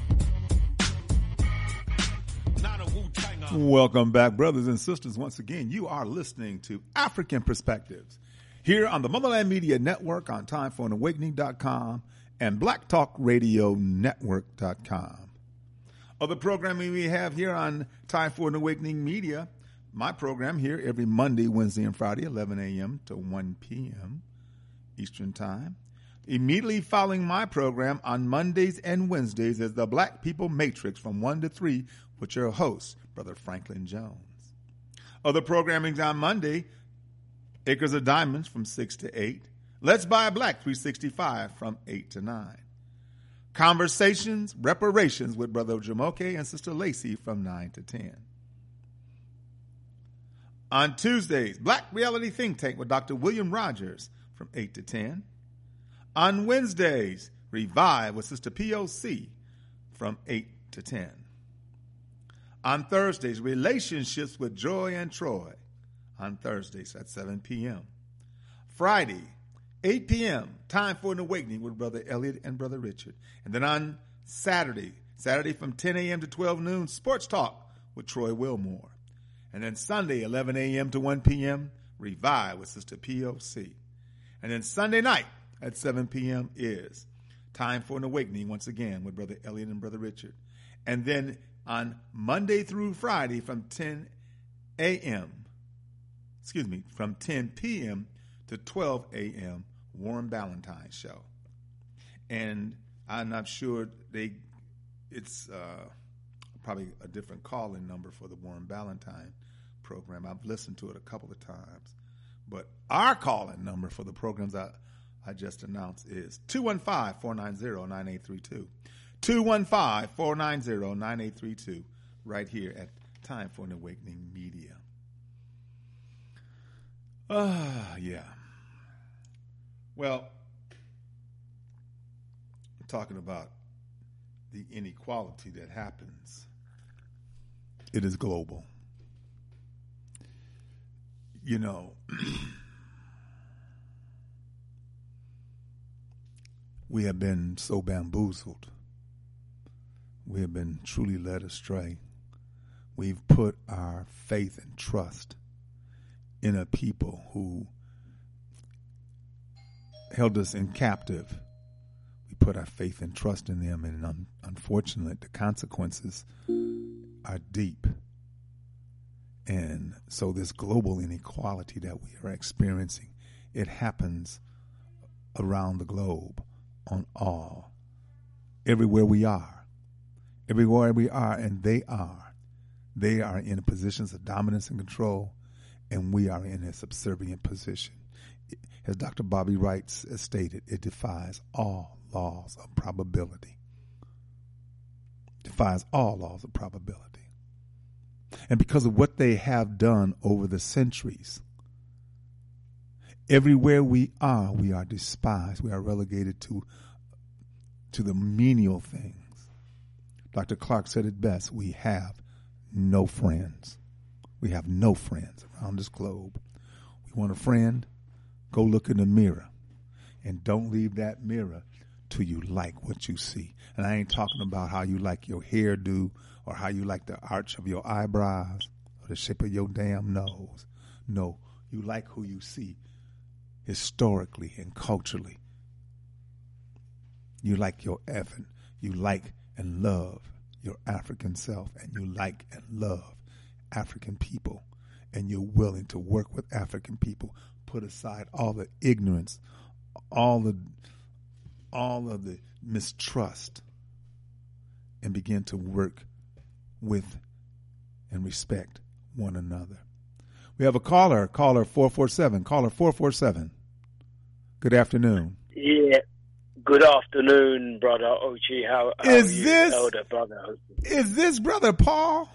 Welcome back, brothers and sisters. Once again, you are listening to African Perspectives here on the Motherland Media Network on time for an awakening dot com and black talk radio network dot com. Other programming we have here on Time for an Awakening Media, my program here every Monday, Wednesday, and Friday, eleven a.m. to one p.m. Eastern Time. Immediately following my program on Mondays and Wednesdays is the Black People Matrix from one to three with your host, Brother Franklin Jones. Other programming on Monday, Acres of Diamonds from six to eight. Let's Buy Black three sixty-five from eight to nine. Conversations, Reparations with Brother Jamoke and Sister Lacey from nine to ten. On Tuesdays, Black Reality Think Tank with Doctor William Rogers from eight to ten. On Wednesdays, Revive with Sister P O C from eight to ten. On Thursdays, Relationships with Joy and Troy on Thursdays at seven p.m. Friday, eight p.m., Time for an Awakening with Brother Elliot and Brother Richard. And then on Saturday, Saturday from ten a.m. to twelve noon, Sports Talk with Troy Wilmore. And then Sunday, eleven a.m. to one p.m., Revive with Sister P O C. And then Sunday night at seven p.m. is Time for an Awakening once again with Brother Elliot and Brother Richard. And then on Monday through Friday from ten a.m., excuse me, from ten p.m. to twelve a.m., Warren Ballantyne Show. And I'm not sure they, it's uh, probably a different call-in number for the Warren Ballantyne program. I've listened to it a couple of times. But our call-in number for the programs I, I just announced is two one five, four nine zero, nine eight three two. two one five, four nine zero, nine eight three two, right here at Time for an Awakening Media. Ah, uh, yeah. Well, I'm talking about the inequality that happens. It is global. You know, we have been so bamboozled. We have been truly led astray. We've put our faith and trust in a people who held us in captive. We put our faith and trust in them, and un- unfortunately, the consequences are deep. And so this global inequality that we are experiencing, it happens around the globe, on all, everywhere we are, everywhere we are, and they are. They are in positions of dominance and control, and we are in a subservient position. As Doctor Bobby Wright has stated, it defies all laws of probability. Defies all laws of probability. And because of what they have done over the centuries, everywhere we are, we are despised. We are relegated to, to the menial things. Doctor Clark said it best, we have no friends. We have no friends around this globe. We want a friend? Go look in the mirror. And don't leave that mirror till you like what you see. And I ain't talking about how you like your hairdo or how you like the arch of your eyebrows or the shape of your damn nose. No, you like who you see historically and culturally. You like your effort. You like and love your African self and you like and love African people and you're willing to work with African people, put aside all the ignorance, all the all of the mistrust, and begin to work with and respect one another. We have a caller, caller four four seven, caller four four seven. Good afternoon. Yeah. Good afternoon, brother Ochi. How, how is are you, this elder brother? Is this brother Paul?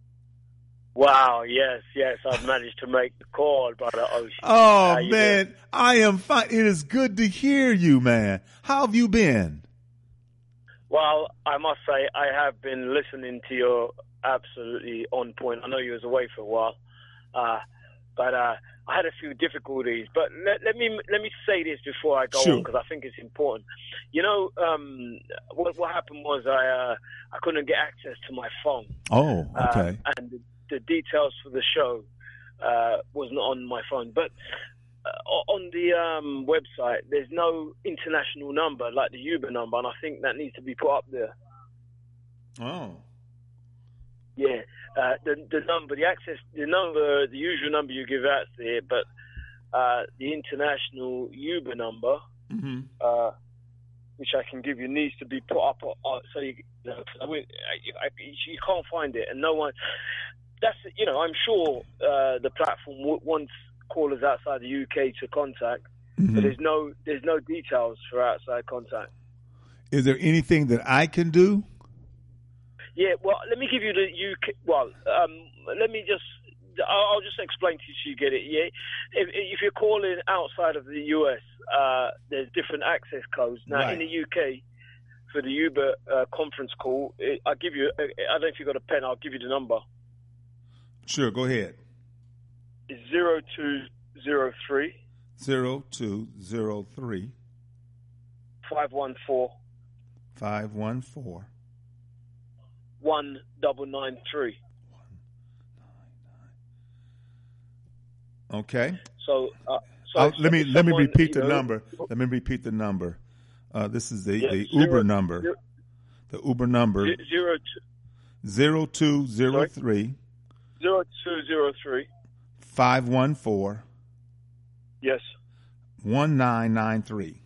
Wow, yes, yes, I've managed to make the call, brother Ochi. Oh How you man, doing? I am fine. It is good to hear you, man. How have you been? Well, I must say I have been listening to your absolutely on point. I know you was away for a while, uh, but uh, I had a few difficulties. But let, let me let me say this before I go Sure. on, because I think it's important. You know, um, what what happened was I uh, I couldn't get access to my phone. Oh, okay. Uh, and the, the details for the show uh, wasn't on my phone. But uh, on the um, website, there's no international number like the Uber number, and I think that needs to be put up there. Oh. Yeah, uh, the the number, the access, the number, the usual number you give out there, but uh, the international Uber number, Mm-hmm. uh, which I can give you, needs to be put up. Uh, so you, you know, I mean, I, I, you can't find it, and no one. That's you know, I'm sure uh, the platform w- wants callers outside the U K to contact, Mm-hmm. but there's no there's no details for outside contact. Is there anything that I can do? Yeah, well, let me give you the U K. Well, um, let me just. I'll I'll just explain to you so you get it. Yeah, if, if you're calling outside of the U S, uh, there's different access codes. Now Right. in the U K, for the Uber uh, conference call, it, I'll give you. I don't know if you got a pen. I'll give you the number. Sure, go ahead. It's zero two zero three Zero two zero three five one four five one four one double nine three. Okay. So, uh, so I'll- let me if let me someone, repeat you the know, number. Let me repeat the number. Uh, this is the, Yeah, the zero- Uber number. zero- The Uber number z- Zero two zero two zero three zero two zero three. five one four Yes. one nine nine three.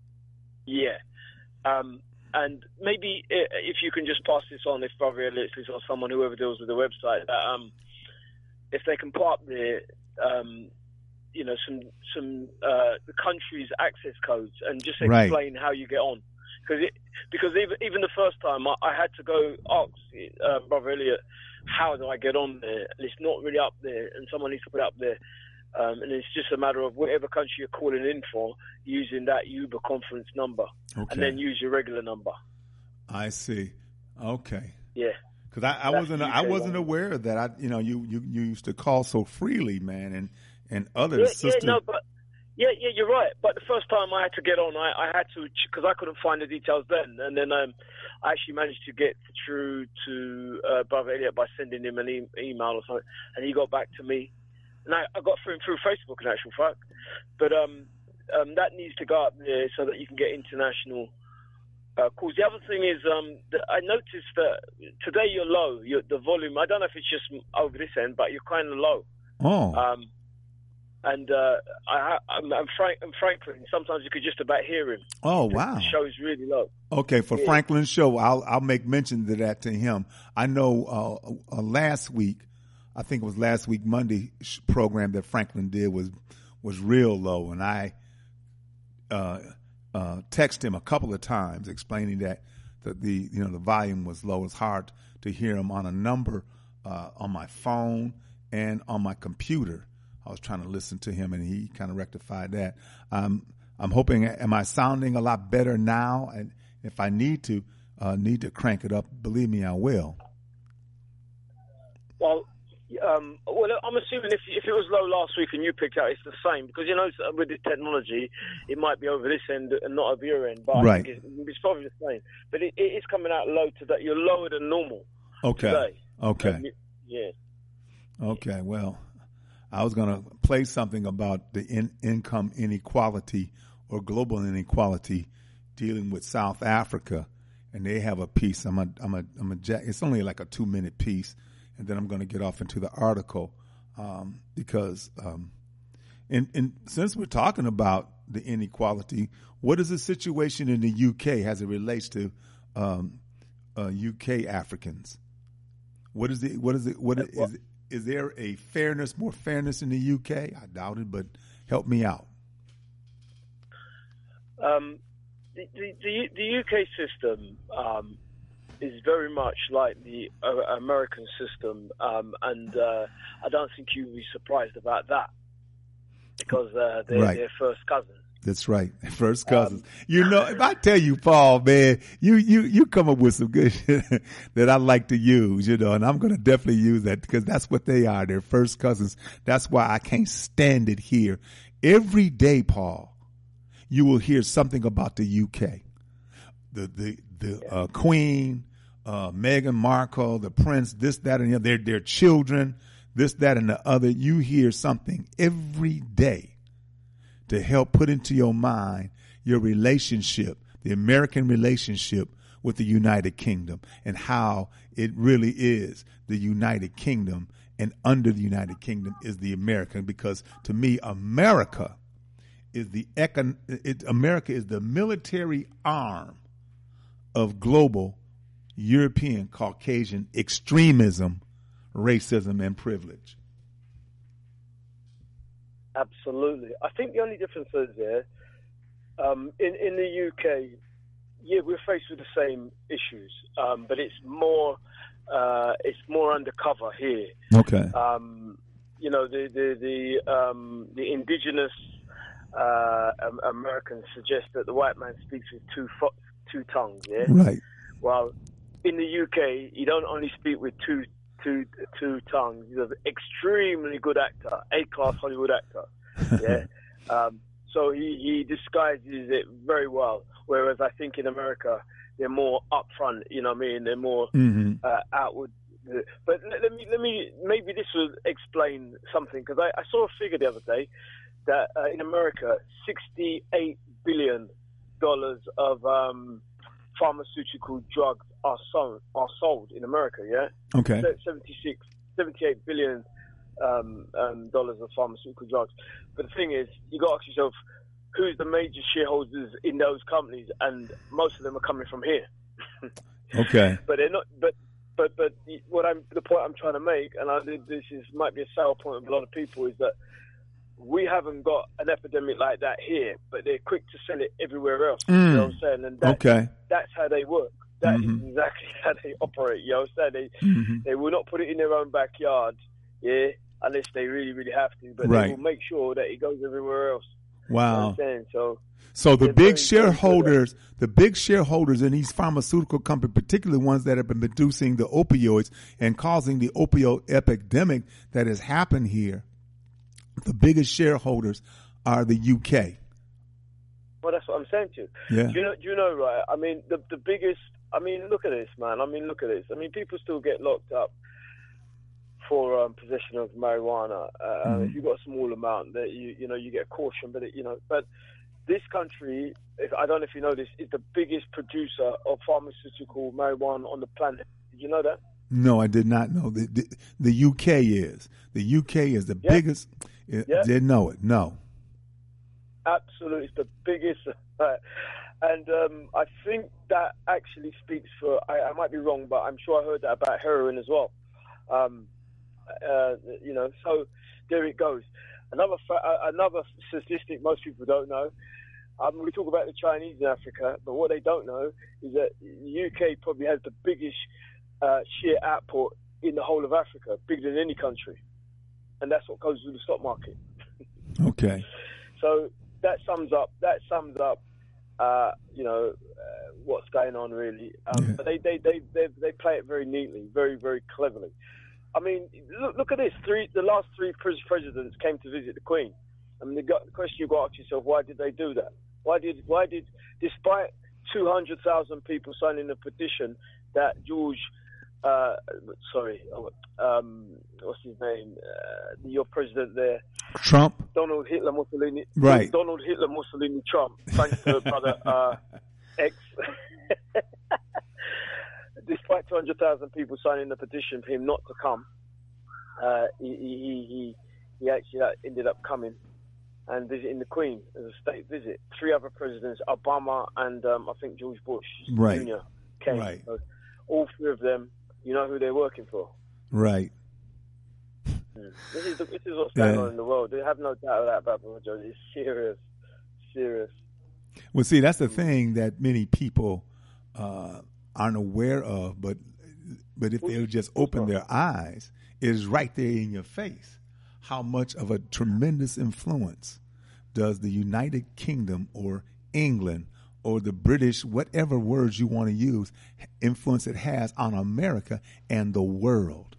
Yeah. Um, and maybe uh, if you can just pass this on, if Brother Elliot or someone, whoever deals with the website, that um, if they can put up the, um, you know, some some uh, the country's access codes and just Right. explain how you get on, because it because even even the first time I, I had to go ask uh, Brother Elliot, how do I get on there? And it's not really up there, and someone needs to put it up there. Um, and it's just a matter of whatever country you're calling in for, using that Uber conference number, Okay. and then use your regular number. I see. Okay. Yeah. Because I, I That's wasn't the I U K wasn't one. aware of that. I you know you, you, you used to call so freely, man, and and others. Yeah, sister, yeah, no, but yeah, yeah, you're right. But the first time I had to get on, I, I had to because I couldn't find the details then, and then um, I actually managed to get through to uh, Brother Elliot by sending him an e- email or something, and he got back to me, and I, I got through him through Facebook in actual fact. But um, um, that needs to go up there so that you can get international uh, calls. The other thing is, um, that I noticed that today you're low. You're, the volume. I don't know if it's just over this end, but you're kind of low. Oh. Um, and uh, I, I'm, I'm, Frank, I'm Franklin. Sometimes you could just about hear him. oh wow. The show's really low. Okay, for Yeah. Franklin's show, I'll I'll make mention to that to him. I know uh, uh, last week, I think it was last week Monday sh- program that Franklin did was was real low, and I uh, uh, text him a couple of times explaining that that the you know the volume was low. It's hard to hear him on a number uh, on my phone and on my computer. I was trying to listen to him, and he kind of rectified that. Um, I'm hoping. Am I sounding a lot better now? And if I need to uh, need to crank it up, believe me, I will. Well, um, well, I'm assuming if if it was low last week and you picked out, it's the same because you know with the technology, it might be over this end and not over your end. But Right. I think it's, it's probably the same. But it, it is coming out low today. You're lower than normal Okay. today. Okay. Um, yeah. Okay. Well, I was going to play something about the in, income inequality or global inequality dealing with South Africa and they have a piece. I'm a, I'm a, I'm a jack. It's only like a two minute piece, and then I'm going to get off into the article um, because, um, and, and since we're talking about the inequality, what is the situation in the U K as it relates to um, uh, U K Africans? What is the what is it? What is is there a fairness, more fairness in the U K? I doubt it, but help me out. Um, the, the, the, the U K system um, is very much like the uh, American system, um, and uh, I don't think you'd be surprised about that because uh, they're, right. they're first cousins. That's right, first cousins. Um, you know, if I tell you, Paul, man, you you you come up with some good shit that I like to use, you know, and I'm going to definitely use that because that's what they are. They're first cousins. That's why I can't stand it here. Every day, Paul, you will hear something about the U K, the the the uh, Queen, uh, Meghan Markle, the Prince, this, that, and the other. Their their children, this, that, and the other. You hear something every day to help put into your mind your relationship, the American relationship with the United Kingdom, and how it really is the United Kingdom, and under the United Kingdom is the American. Because to me, America is the econ- it, America is the military arm of global European Caucasian extremism, racism, and privilege. Absolutely. I think the only difference is there, um, in, in the U K, yeah, we're faced with the same issues, um, but it's more uh, it's more undercover here. Okay. Um, you know, the the the, um, the indigenous uh, Americans suggest that the white man speaks with two fo- two tongues. Yeah. Right. Well, in the U K, you don't only speak with two. Two, two tongues. He's an extremely good actor, A-class Hollywood actor. Yeah. um, so he, he disguises it very well. Whereas I think in America they're more upfront. You know what I mean? They're more mm-hmm. uh, outward. But let, let me let me maybe this will explain something because I, I saw a figure the other day that uh, in America, sixty-eight billion dollars of um, pharmaceutical drugs are sold are sold in America. Yeah. Okay. seventy-six, seventy-eight billion um, um, dollars of pharmaceutical drugs. But the thing is, you got to ask yourself, who's the major shareholders in those companies? And most of them are coming from here. Okay. But they're not. But but but what I'm the point I'm trying to make, and I, this is might be a sour point of a lot of people, is that we haven't got an epidemic like that here, but they're quick to sell it everywhere else. Mm. You know what I'm saying? And that, okay. that's how they work. That mm-hmm. is exactly how they operate. You know what I'm saying? They, mm-hmm. they will not put it in their own backyard, yeah, unless they really, really have to. But right. they will make sure that it goes everywhere else. Wow. You know what I'm saying? So, so the big very, shareholders, very the big shareholders in these pharmaceutical companies, particularly ones that have been producing the opioids and causing the opioid epidemic that has happened here, the biggest shareholders are the U K. Well, that's what I'm saying to you. Yeah. Do you know, do you know, right? I mean, the the biggest, I mean, look at this, man. I mean, look at this. I mean, people still get locked up for um, possession of marijuana. Uh, mm. If you've got a small amount, that you you know, you get a caution, but it, you know, but this country, if, I don't know if you know this, is the biggest producer of pharmaceutical marijuana on the planet. Did you know that? No, I did not know. The the, the U K is. The U K is the yeah. biggest. I yeah. didn't know it. No. Absolutely, it's the biggest. Uh, and um, I think that actually speaks for, I, I might be wrong, but I'm sure I heard that about heroin as well. Um, uh, you know, so there it goes. Another fa- uh, another statistic most people don't know, um, we talk about the Chinese in Africa, but what they don't know is that the U K probably has the biggest uh, sheer output in the whole of Africa, bigger than any country. And that's what goes through the stock market. Okay. So that sums up, that sums up, uh, you know, uh, what's going on really. Um, yeah. But they, they, they, they, they play it very neatly, very, very cleverly. I mean, look, look at this. Three, the last three presidents came to visit the Queen. I mean, the, the question you've got to ask yourself, why did they do that? Why did, why did, despite two hundred thousand people signing a petition that George, uh, sorry, um, what's his name? Uh, your president there, Trump, Donald Hitler Mussolini, right? Donald Hitler Mussolini Trump. Thanks to brother uh, X. despite two hundred thousand people signing the petition for him not to come, uh, he, he, he, he actually ended up coming and visiting the Queen as a state visit. Three other presidents, Obama and um, I think George Bush right. Junior came. Right. So all three of them, you know who they're working for. Right. Mm. This is the, this is what's going yeah. on in the world. They have no doubt of that about Brother Joe. It's serious, serious. Well, see, that's the thing that many people uh, aren't aware of, but but if they'll just open their eyes, it is right there in your face. How much of a tremendous influence does the United Kingdom or England or the British, whatever words you want to use, influence it has on America and the world?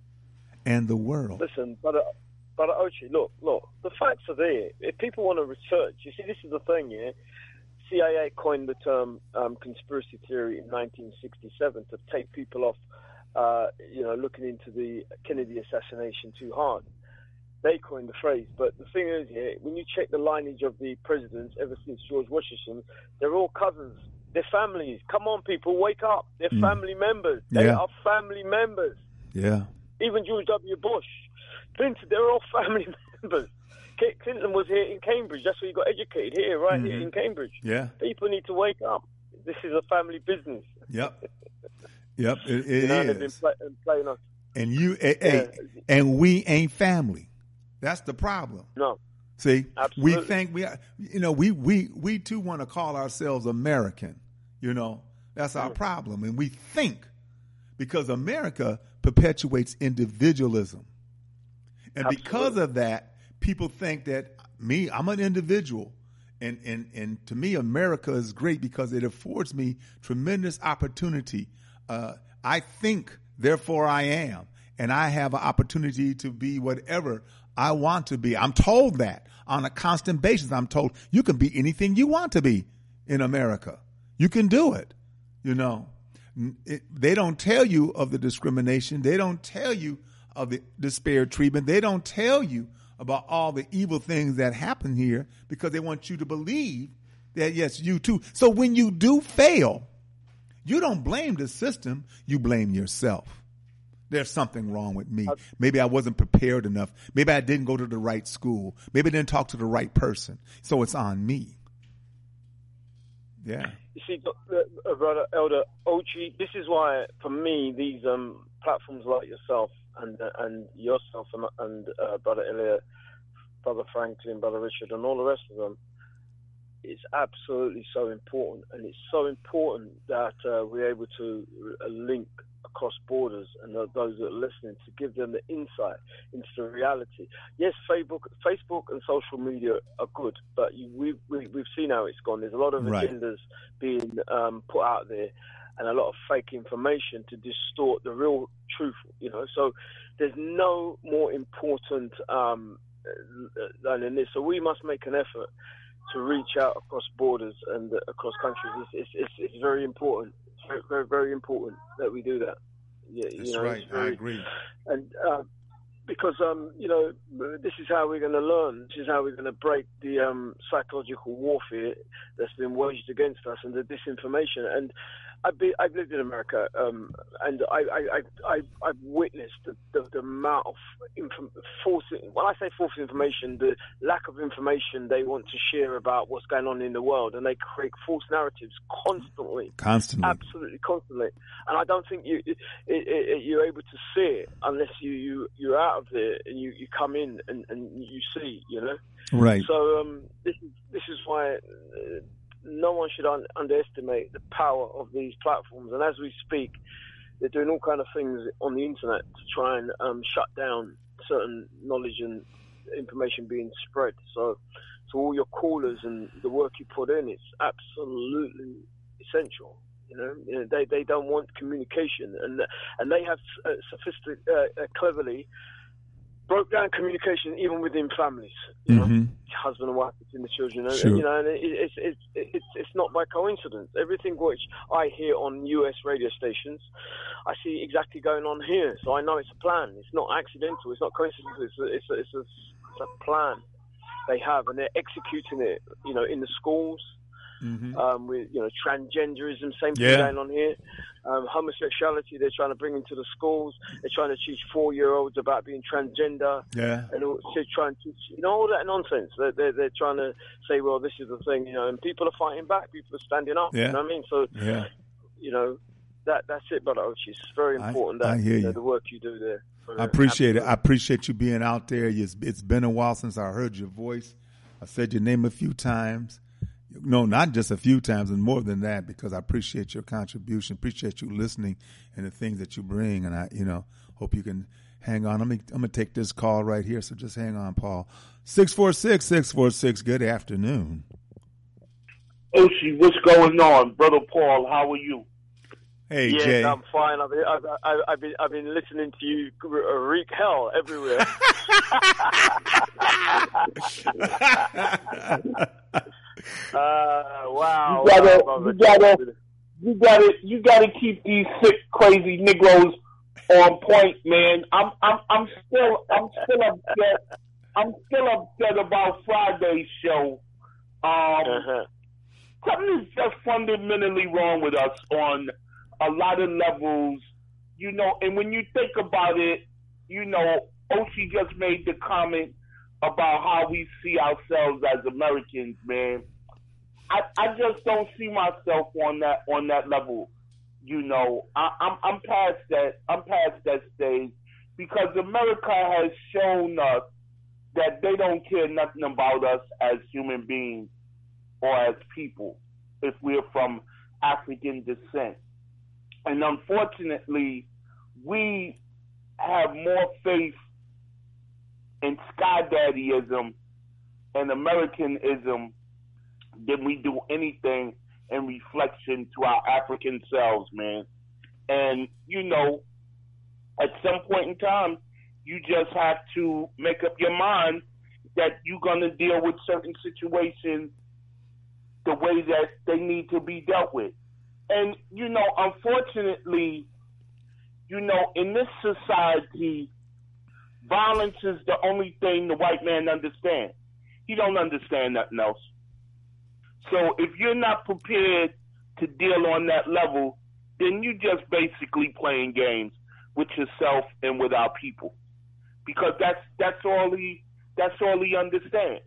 And the world. Listen, Brother, Brother Ochi, look, look, the facts are there. If people want to research, you see, this is the thing, yeah? C I A coined the term um, conspiracy theory in nineteen sixty-seven to take people off, uh, you know, looking into the Kennedy assassination too hard. They coined the phrase. But the thing is, yeah, when you check the lineage of the presidents ever since George Washington, they're all cousins. They're families. Come on, people, wake up. They're mm. family members. They yeah. are family members. Yeah. Even George W. Bush, Clinton, they're all family members. Clinton was here in Cambridge. That's where he got educated, here, right mm-hmm. here in Cambridge. Yeah. People need to wake up. This is a family business. Yep. Yep, it, it you know, is. They've been play, playing us. And you, hey, yeah. and we ain't family. That's the problem. No. See, Absolutely. we think we are, you know, we, we, we too want to call ourselves American. You know, that's our mm. problem. And we think because America perpetuates individualism. And Absolutely. because of that, people think that me, I'm an individual. And, and, and to me, America is great because it affords me tremendous opportunity. Uh, I think, therefore I am. And I have an opportunity to be whatever I want to be. I'm told that on a constant basis. I'm told you can be anything you want to be in America. You can do it, you know. It, they don't tell you of the discrimination. They don't tell you of the disparate treatment. They don't tell you about all the evil things that happen here because they want you to believe that, yes, you too. So when you do fail, you don't blame the system. You blame yourself. There's something wrong with me. Maybe I wasn't prepared enough. Maybe I didn't go to the right school. Maybe I didn't talk to the right person. So it's on me. Yeah. You see, uh, Brother Elder Ochi, this is why, for me, these um, platforms like yourself and uh, and yourself and, and uh, Brother Elliot, Brother Franklin, Brother Richard, and all the rest of them, it's absolutely so important. And it's so important that uh, we're able to uh, link across borders and uh, those that are listening to give them the insight into the reality. Yes, Facebook, Facebook and social media are good, but you, we, we, we've seen how it's gone. There's a lot of right. agendas being um, put out there and a lot of fake information to distort the real truth, you know. So there's no more important um, than this. So we must make an effort to reach out across borders and uh, across countries. It's, it's, it's, it's very important. It's very, very, very important that we do that. Yeah, That's you know, right. very, I agree. And uh, because, um, you know, this is how we're going to learn. This is how we're going to break the um, psychological warfare that's been waged against us and the disinformation. And I've, been, I've lived in America, um, and I, I, I, I, I've witnessed the, the, the amount of inf- false, when I say false information, the lack of information they want to share about what's going on in the world, and they create false narratives constantly. Constantly. Absolutely, constantly. And I don't think you, it, it, you're able to see it unless you, you, you're out of there and you, you come in and, and you see, you know? Right. So um, this, is, this is why... Uh, no one should un- underestimate the power of these platforms. And as we speak, they're doing all kind of things on the internet to try and um, shut down certain knowledge and information being spread. So, to all your callers and the work you put in, it's absolutely essential. You know, you know they they don't want communication, and and they have uh, sophisticated, uh, uh, cleverly broke down communication even within families, you know, mm-hmm. husband and wife between the children, sure. and, you know, and it, it's it's it's it's not by coincidence. Everything which I hear on U S radio stations, I see exactly going on here, so I know it's a plan. It's not accidental. It's not coincidental. It's a, it's a, it's a, it's a plan they have, and they're executing it, you know, in the schools, Mm-hmm. Um, with you know transgenderism, same thing yeah. going on here. Um, homosexuality, they're trying to bring into the schools. They're trying to teach four-year-olds about being transgender. Yeah. And all, they're trying to teach, you know, all that nonsense. They're, they're, they're trying to say, well, this is the thing, you know, and people are fighting back. People are standing up. Yeah. You know what I mean? So, yeah. you know, that that's it, brother Ochi. It's very important I, that I hear you know, you. the work you do there. I appreciate Absolutely. it. I appreciate you being out there. It's, it's been a while since I heard your voice. I said your name a few times. No, not just a few times, and more than that, because I appreciate your contribution, appreciate you listening and the things that you bring, and I, you know, hope you can hang on. I'm gonna, I'm gonna take this call right here, so just hang on, Paul. six four six, six four six, good afternoon. Oshi, what's going on? Brother Paul, how are you? Hey, yes, Jay. I'm fine. I've been, I've, I've, I've been, I've been listening to you wreak hell everywhere. Uh, wow! You gotta, wow, you gotta, you gotta, you gotta keep these sick, crazy Negroes on point, man. I'm, I'm, I'm still, I'm still upset. I'm still upset about Friday's show. Um, uh-huh. Something is just fundamentally wrong with us on a lot of levels, you know. And when you think about it, you know, Oshi just made the comment about how we see ourselves as Americans, man. I, I just don't see myself on that on that level, you know. I, I'm I'm past that. I'm past that stage because America has shown us that they don't care nothing about us as human beings or as people if we're from African descent. And unfortunately, we have more faith in sky daddyism and Americanism than we do anything in reflection to our African selves, man. And, you know, at some point in time, you just have to make up your mind that you're going to deal with certain situations the way that they need to be dealt with. And, you know, unfortunately, you know, in this society, violence is the only thing the white man understands. He don't understand nothing else. So if you're not prepared to deal on that level, then you just basically playing games with yourself and with our people, because that's that's all he that's all he understands.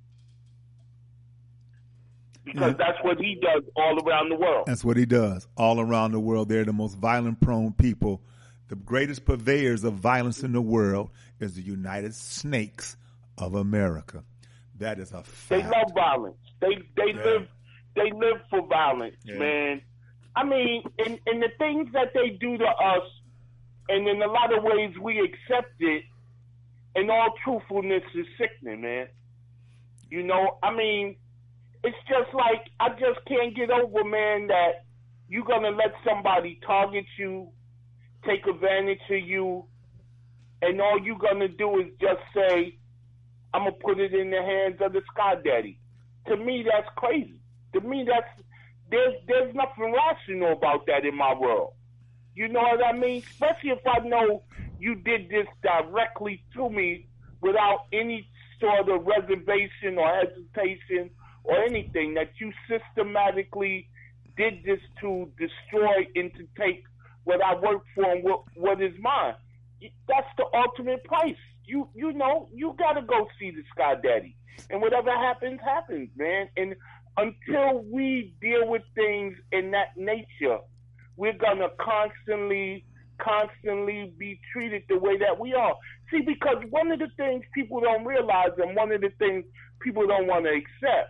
Because yeah. that's what he does all around the world. That's what he does all around the world. They're the most violent-prone people. The greatest purveyors of violence in the world is the United Snakes of America. That is a fact. They love violence. They they yeah. live they live for violence, yeah. man. I mean, and, and the things that they do to us, and in a lot of ways we accept it, in all truthfulness, is sickening, man. You know, I mean, it's just like, I just can't get over, man, that you're going to let somebody target you, take advantage of you, and all you're going to do is just say, I'm going to put it in the hands of the Sky Daddy. To me, that's crazy. To me, that's there's there's nothing rational about that in my world. You know what I mean? Especially if I know you did this directly to me without any sort of reservation or hesitation or anything, that you systematically did this to destroy and to take what I work for and what, what is mine. That's the ultimate price. You you know, you got to go see the Sky Daddy. And whatever happens, happens, man. And until we deal with things in that nature, we're going to constantly, constantly be treated the way that we are. See, because one of the things people don't realize, and one of the things people don't want to accept,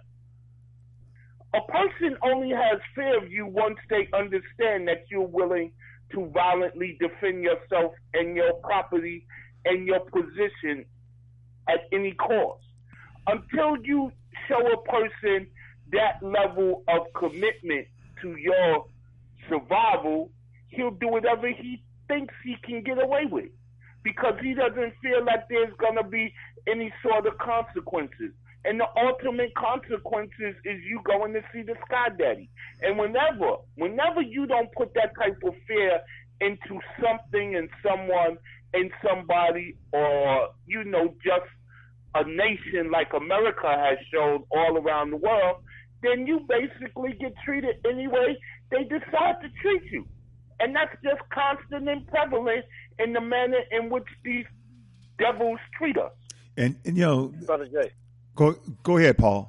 a person only has fear of you once they understand that you're willing to violently defend yourself and your property and your position at any cost. Until you show a person that level of commitment to your survival, he'll do whatever he thinks he can get away with, because he doesn't feel like there's going to be any sort of consequences. And the ultimate consequences is you going to see the Sky Daddy. And whenever, whenever you don't put that type of fear into something and someone and somebody, or, you know, just a nation like America has shown all around the world, then you basically get treated any way they decide to treat you. And that's just constant and prevalent in the manner in which these devils treat us. And, and you know, Brother Jay. Go go ahead, Paul.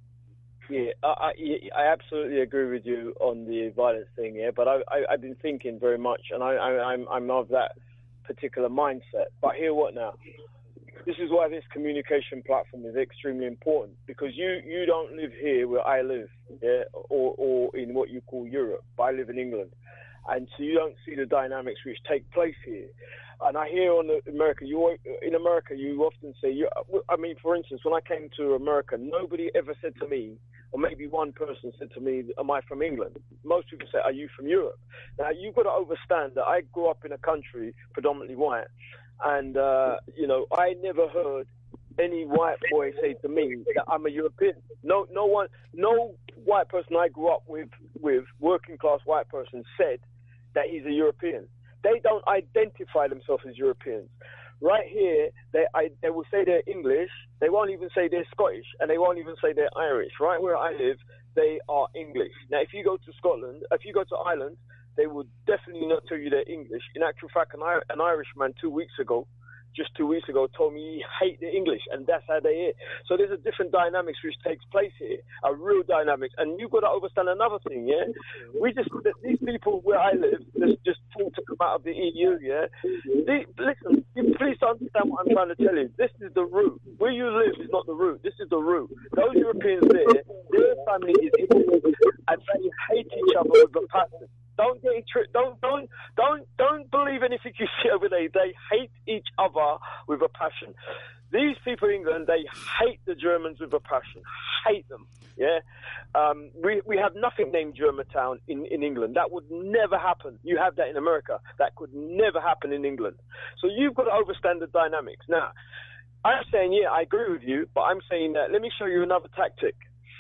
Yeah, I, I, I absolutely agree with you on the violence thing, yeah, but I, I, I've been thinking very much, and I, I, I'm, I'm of that particular mindset. But hear what now? This is why this communication platform is extremely important, because you, you don't live here where I live, yeah, or, or in what you call Europe, but I live in England. And so you don't see the dynamics which take place here. And I hear on the America, you in America, you often say, you, I mean, for instance, when I came to America, nobody ever said to me, or maybe one person said to me, am I from England? Most people say, are you from Europe? Now, you've got to understand that I grew up in a country predominantly white. And, uh, you know, I never heard any white boy say to me that I'm a European. No, no one, no white person I grew up with, with working class white person said that he's a European. They don't identify themselves as Europeans. Right here, they I, they will say they're English. They won't even say they're Scottish, and they won't even say they're Irish. Right where I live, they are English. Now, if you go to Scotland, if you go to Ireland, they will definitely not tell you they're English. In actual fact, an, an Irishman two weeks ago, just two weeks ago, told me he hate the English, and that's how they are. So there's a different dynamics which takes place here, a real dynamics. And you've got to understand another thing, yeah? We just, these people where I live, just, just thought to come out of the E U, yeah? They, listen, you please understand what I'm trying to tell you. This is the root. Where you live is not the root. This is the root. Those Europeans there, their family is English, and they hate each other with a passion. Don't get tricked. Don't don't don't don't believe anything you see over there. They hate each other with a passion. These people in England, they hate the Germans with a passion. Hate them. Yeah. Um, we we have nothing named Germantown in, in England. That would never happen. You have that in America. That could never happen in England. So you've got to understand the dynamics. Now, I'm saying, yeah, I agree with you, but I'm saying that. Let me show you another tactic.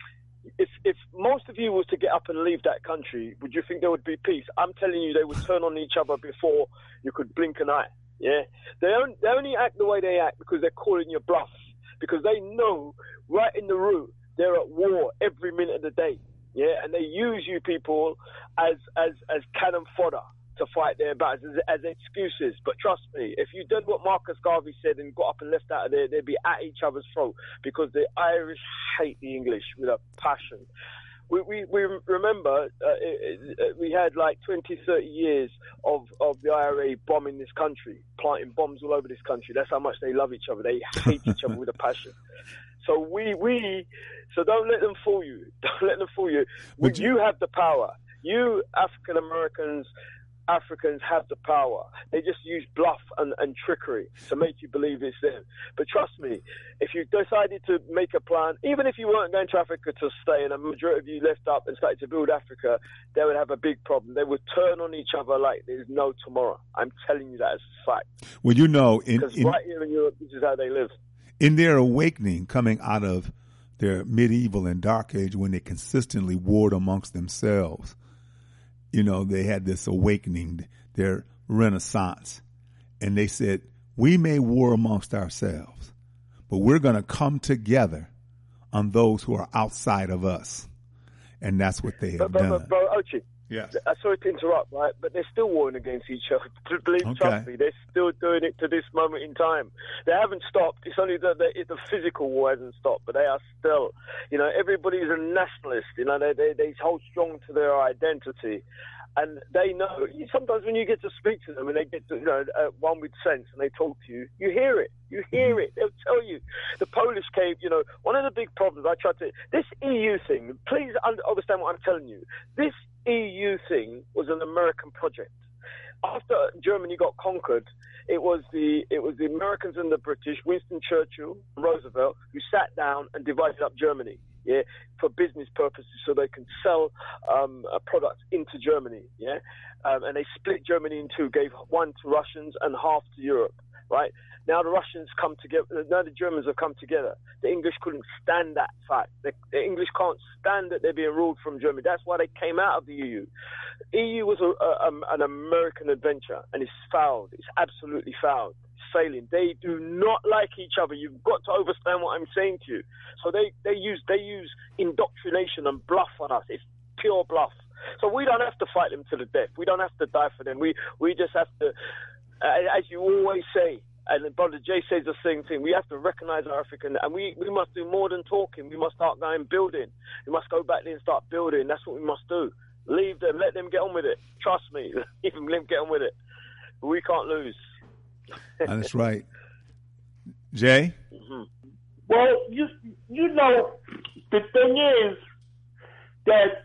If if most of you was to get up and leave that country, would you think there would be peace? I'm telling you, they would turn on each other before you could blink an eye. Yeah, they only, they only act the way they act because they're calling your bluff, because they know right in the root they're at war every minute of the day. Yeah, and they use you people as as as cannon fodder to fight their battles as, as excuses. But trust me, if you did what Marcus Garvey said and got up and left out of there, they'd be at each other's throat, because the Irish hate the English with a passion. We we, we remember uh, it, it, we had like twenty, thirty years of, of the I R A bombing this country, planting bombs all over this country. That's how much they love each other. They hate each other with a passion. So we, we, so don't let them fool you. Don't let them fool you. Would you, you have the power. You African Americans, Africans have the power. They just use bluff and, and trickery to make you believe it's them. But trust me, if you decided to make a plan, even if you weren't going to Africa to stay and a majority of you left up and started to build Africa, they would have a big problem. They would turn on each other like there's no tomorrow. I'm telling you that as a fact. Well, you know, in, because in, right here in Europe, this is how they live. In their awakening, coming out of their medieval and dark age, when they consistently warred amongst themselves, you know, they had this awakening, their renaissance. And they said, we may war amongst ourselves, but we're going to come together on those who are outside of us. And that's what they have but, but, done. But, bro, Ochi, yes. uh, sorry to interrupt, right? But they're still warring against each other. Believe, Okay. Trust me, they're still doing it to this moment in time. They haven't stopped. It's only that the, the physical war hasn't stopped, but they are still, you know, everybody's a nationalist. You know, they, they, they hold strong to their identity. And they know, sometimes when you get to speak to them and they get to, you know, uh, one with sense and they talk to you, you hear it. You hear it. They'll tell you. The Polish cave, you know, one of the big problems I tried to, this E U thing, please understand what I'm telling you. This E U thing was an American project. After Germany got conquered, it was the it was the Americans and the British, Winston Churchill, Roosevelt, who sat down and divided up Germany. Yeah, for business purposes, so they can sell um, a product into Germany. Yeah, um, and they split Germany in two, gave one to Russians and half to Europe. Right now, the Russians come together. Now the Germans have come together. The English couldn't stand that fact. The, the English can't stand that they're being ruled from Germany. That's why they came out of the E U. E U was a, a, an American adventure, and it's fouled. It's absolutely fouled. failing. They do not like each other. You've got to understand what I'm saying to you. So they, they use they use indoctrination and bluff on us. It's pure bluff. So we don't have to fight them to the death. We don't have to die for them. We we just have to, uh, as you always say, and Brother Jay says the same thing, we have to recognize our African, and we, we must do more than talking. We must start going building. We must go back there and start building. That's what we must do. Leave them. Let them get on with it. Trust me. Let them get on with it. We can't lose. That's right. Jay? Mm-hmm. Well, you you know, the thing is that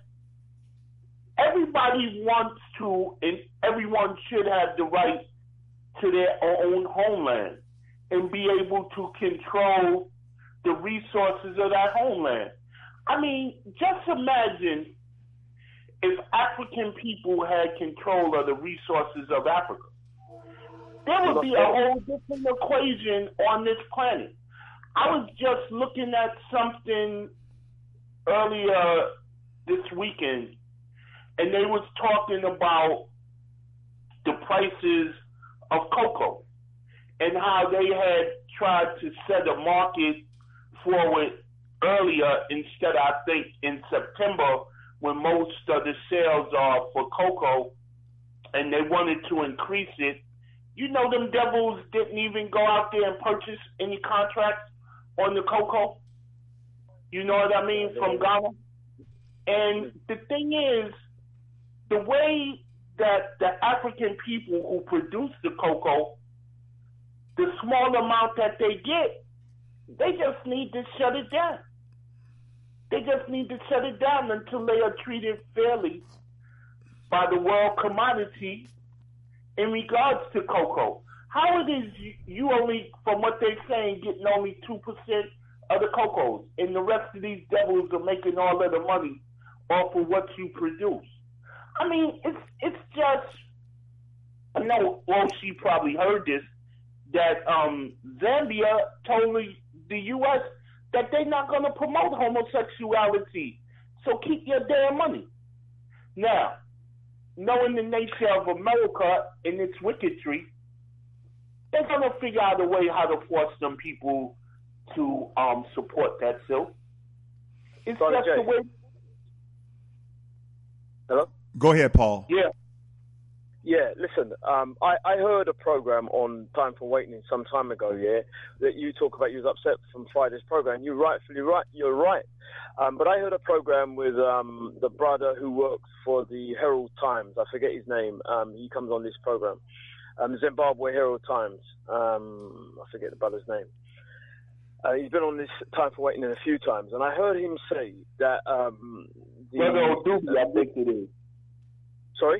everybody wants to, and everyone should have the right to their own homeland and be able to control the resources of that homeland. I mean, just imagine if African people had control of the resources of Africa. There would be a whole different equation on this planet. I was just looking at something earlier this weekend, and they was talking about the prices of cocoa and how they had tried to set a market for it earlier instead of, I think, in September when most of the sales are for cocoa, and they wanted to increase it. You know, them devils didn't even go out there and purchase any contracts on the cocoa. You know what I mean? From Ghana. And the thing is, the way that the African people who produce the cocoa, the small amount that they get, they just need to shut it down. They just need to shut it down until they are treated fairly by the world commodity in regards to cocoa. How it is you only, from what they're saying, getting only two percent of the cocoa, and the rest of these devils are making all of the money off of what you produce. I mean, it's it's just, I know, well, she probably heard this, that um, Zambia told the U S that they're not going to promote homosexuality. So keep your damn money. Now, knowing the nature of America and its wickedry, they're going to figure out a way how to force some people to um, support that silk. It's Sorry, just Jay. the way. Hello? Go ahead, Paul. Yeah. Yeah, listen, um, I, I heard a program on Time for Awakening some time ago, yeah, that you talk about you was upset from Friday's program. You're rightfully right. You're right. Um, but I heard a program with um, the brother who works for the Herald Times. I forget his name. Um, he comes on this program. Um, Zimbabwe Herald Times. Um, I forget the brother's name. Uh, he's been on this Time for Awakening a few times. And I heard him say that... Um, the, Brother Odubi, I think it is. Sorry?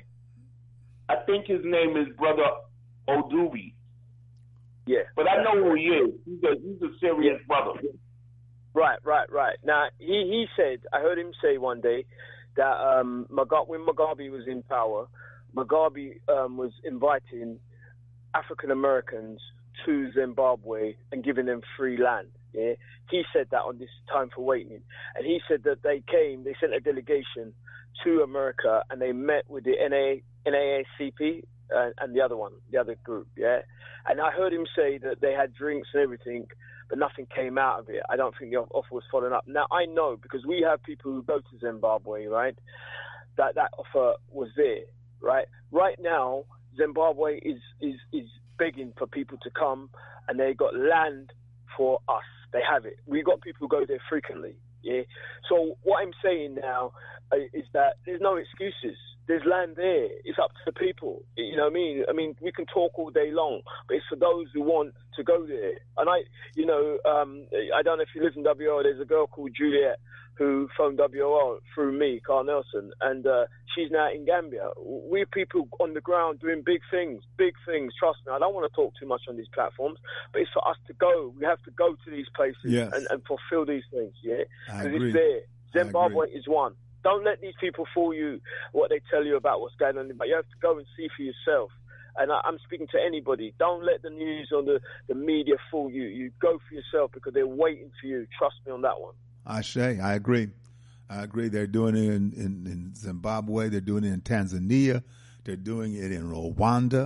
I think his name is Brother Odubi. Yeah. But I know who he is. He's a, he's a serious yeah. brother. Right, right, right. Now, he, he said, I heard him say one day that um, Mugabe, when Mugabe was in power, Mugabe um, was inviting African Americans to Zimbabwe and giving them free land. Yeah, he said that on this Time for Awakening. And he said that they came, they sent a delegation to America and they met with the N A A C P uh, and the other one, the other group, yeah. And I heard him say that they had drinks and everything, but nothing came out of it. I don't think the offer was following up. Now, I know, because we have people who go to Zimbabwe, right, that that offer was there, right? Right now, Zimbabwe is, is, is begging for people to come, and they got land for us. They have it. We got people who go there frequently, yeah. So what I'm saying now uh, is that there's no excuses. There's land there. It's up to the people. You know what I mean? I mean, we can talk all day long, but it's for those who want to go there. And I, you know, um, I don't know if you live in W O, there's a girl called Juliet who phoned W O through me, Carl Nelson, and uh, she's now in Gambia. We're people on the ground doing big things, big things. Trust me, I don't want to talk too much on these platforms, but it's for us to go. We have to go to these places yes. and, and fulfill these things, yeah? I Because agree. it's there. Zimbabwe agree. is one. Don't let these people fool you, what they tell you about what's going on. But you have to go and see for yourself. And I, I'm speaking to anybody. Don't let the news or the, the media fool you. You go for yourself because they're waiting for you. Trust me on that one. I say, I agree. I agree. They're doing it in, in, in Zimbabwe. They're doing it in Tanzania. They're doing it in Rwanda.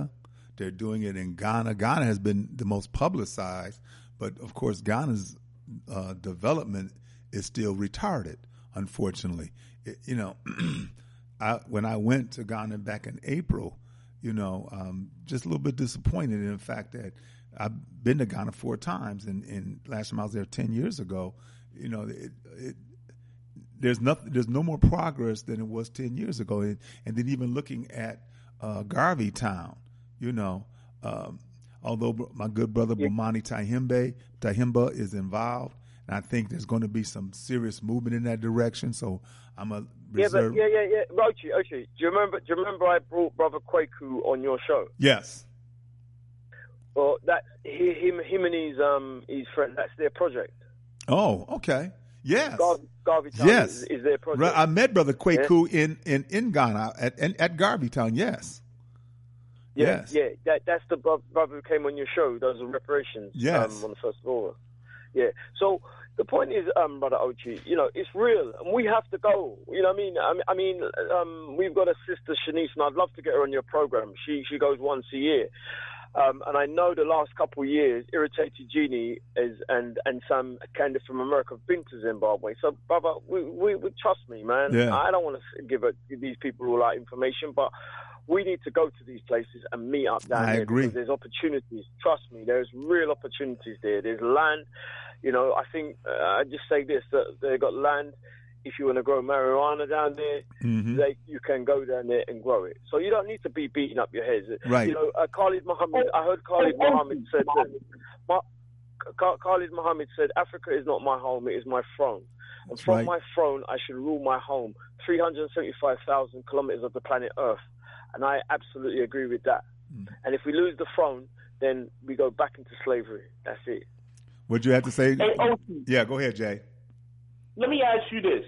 They're doing it in Ghana. Ghana has been the most publicized, but of course Ghana's uh, development is still retarded, unfortunately. It, you know, I, when I went to Ghana back in April, you know, um, just a little bit disappointed in the fact that I've been to Ghana four times, and, and last time I was there ten years ago, you know, it, it, there's nothing, there's no more progress than it was ten years ago. And, and then even looking at uh, Garvey Town, you know, um, although my good brother yeah. Bomani Tahimbe, Tahimba is involved, and I think there's going to be some serious movement in that direction. So I'm a reserve. Yeah, but, yeah, yeah, yeah. Rochi, Rochi, do you remember? Do you remember I brought Brother Kwaku on your show? Yes. Well, that he, him, him and his um his friend. That's their project. Oh, okay. Yes. Garvey, Garvey Town yes. is, is their project. Right. I met Brother Kwaku yeah. in, in, in Ghana at in, at Garvey Town. Yes. Yeah, yes. yeah. That that's the brother who came on your show. Those are reparations. Yes. Um, on the first of August. Yeah. So the point is, um, Brother Ochi, you know, it's real, and we have to go. You know what I mean? I mean, I mean um, we've got a sister, Shanice, and I'd love to get her on your program. She she goes once a year. Um, and I know the last couple of years, Irritated Genie is, and, and Sam Candy from America have been to Zimbabwe. So, brother, we, we, we trust me, man. Yeah. I don't want to give, a, give these people all that information, but we need to go to these places and meet up down I there. agree. Because there's opportunities. Trust me, there's real opportunities there. There's land. You know, I think, uh, I just say this, that they've got land. If you want to grow marijuana down there, mm-hmm. they, you can go down there and grow it. So you don't need to be beating up your heads. Right. You know, uh, Khalid Muhammad, I heard Khalid Muhammad said that. My, Khalid Muhammad said, Africa is not my home, it is my throne. And That's from right. my throne, I should rule my home, three hundred seventy-five thousand kilometers of the planet Earth. And I absolutely agree with that. Mm. And if we lose the throne, then we go back into slavery. That's it. What'd you have to say? Hey, O T, yeah, go ahead, Jay. let me ask you this.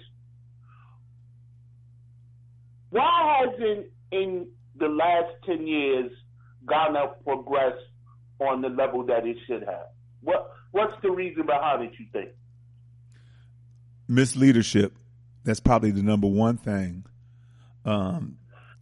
Why hasn't, in the last ten years, Ghana progressed on the level that it should have? What What's the reason behind it, you think? Misleadership. That's probably the number one thing. Um,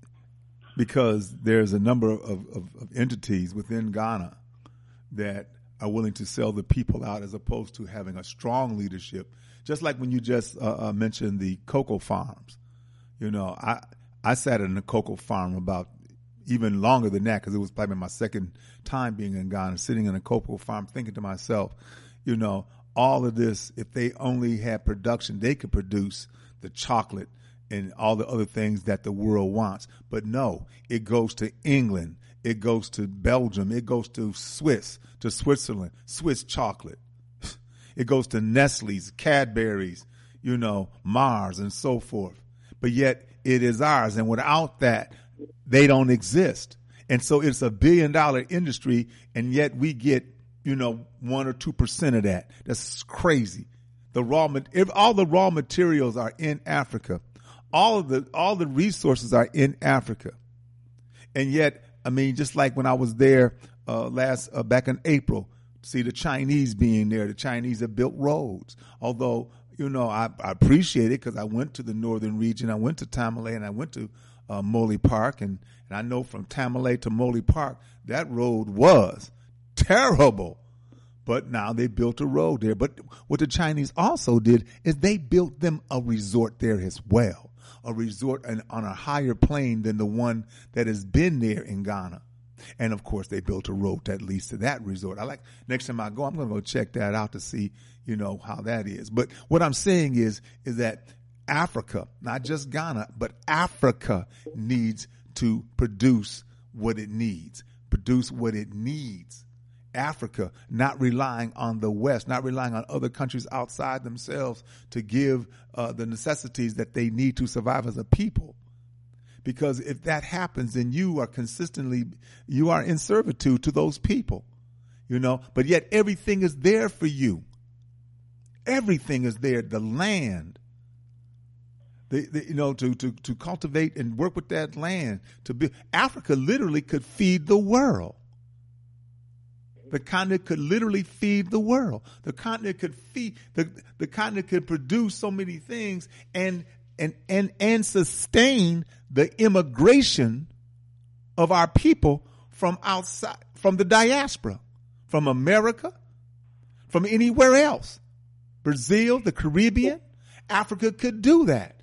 because there's a number of, of, of entities within Ghana that are willing to sell the people out as opposed to having a strong leadership. Just like when you just uh, uh, mentioned the cocoa farms. You know, I I sat in a cocoa farm about even longer than that because it was probably my second time being in Ghana, sitting in a cocoa farm thinking to myself, you know, all of this, if they only had production, they could produce the chocolate and all the other things that the world wants. But no, it goes to England. It goes to Belgium. It goes to Swiss, to Switzerland, Swiss chocolate. It goes to Nestle's, Cadbury's, you know, Mars and so forth. But yet it is ours. And without that, they don't exist. And so it's a billion dollar industry. And yet we get, you know, one or two percent of that. That's crazy. The raw, if all the raw materials are in Africa. All of the, all the resources are in Africa. And yet, I mean, just like when I was there, uh, last, uh, back in April, see the Chinese being there. The Chinese have built roads. Although, you know, I, I appreciate it because I went to the northern region. I went to Tamale and I went to uh, Moley Park. And, and I know from Tamale to Moley Park, that road was terrible. But now they built a road there. But what the Chinese also did is they built them a resort there as well. A resort on a higher plane than the one that has been there in Ghana. And of course, they built a road that leads to that resort. I like, next time I go, I'm going to go check that out to see, you know, how that is. But what I'm saying is, is that Africa, not just Ghana, but Africa needs to produce what it needs, produce what it needs. Africa, not relying on the West, not relying on other countries outside themselves to give uh, the necessities that they need to survive as a people. Because if that happens, then you are consistently, you are in servitude to those people, you know, but yet everything is there for you. Everything is there. The land, the, the, you know, to, to, to cultivate and work with that land to be, Africa literally could feed the world. The continent could literally feed the world. The continent could feed, the, the continent could produce so many things and, and, and, and sustain the immigration of our people from outside, from the diaspora, from America, from anywhere else. Brazil, the Caribbean, Africa could do that.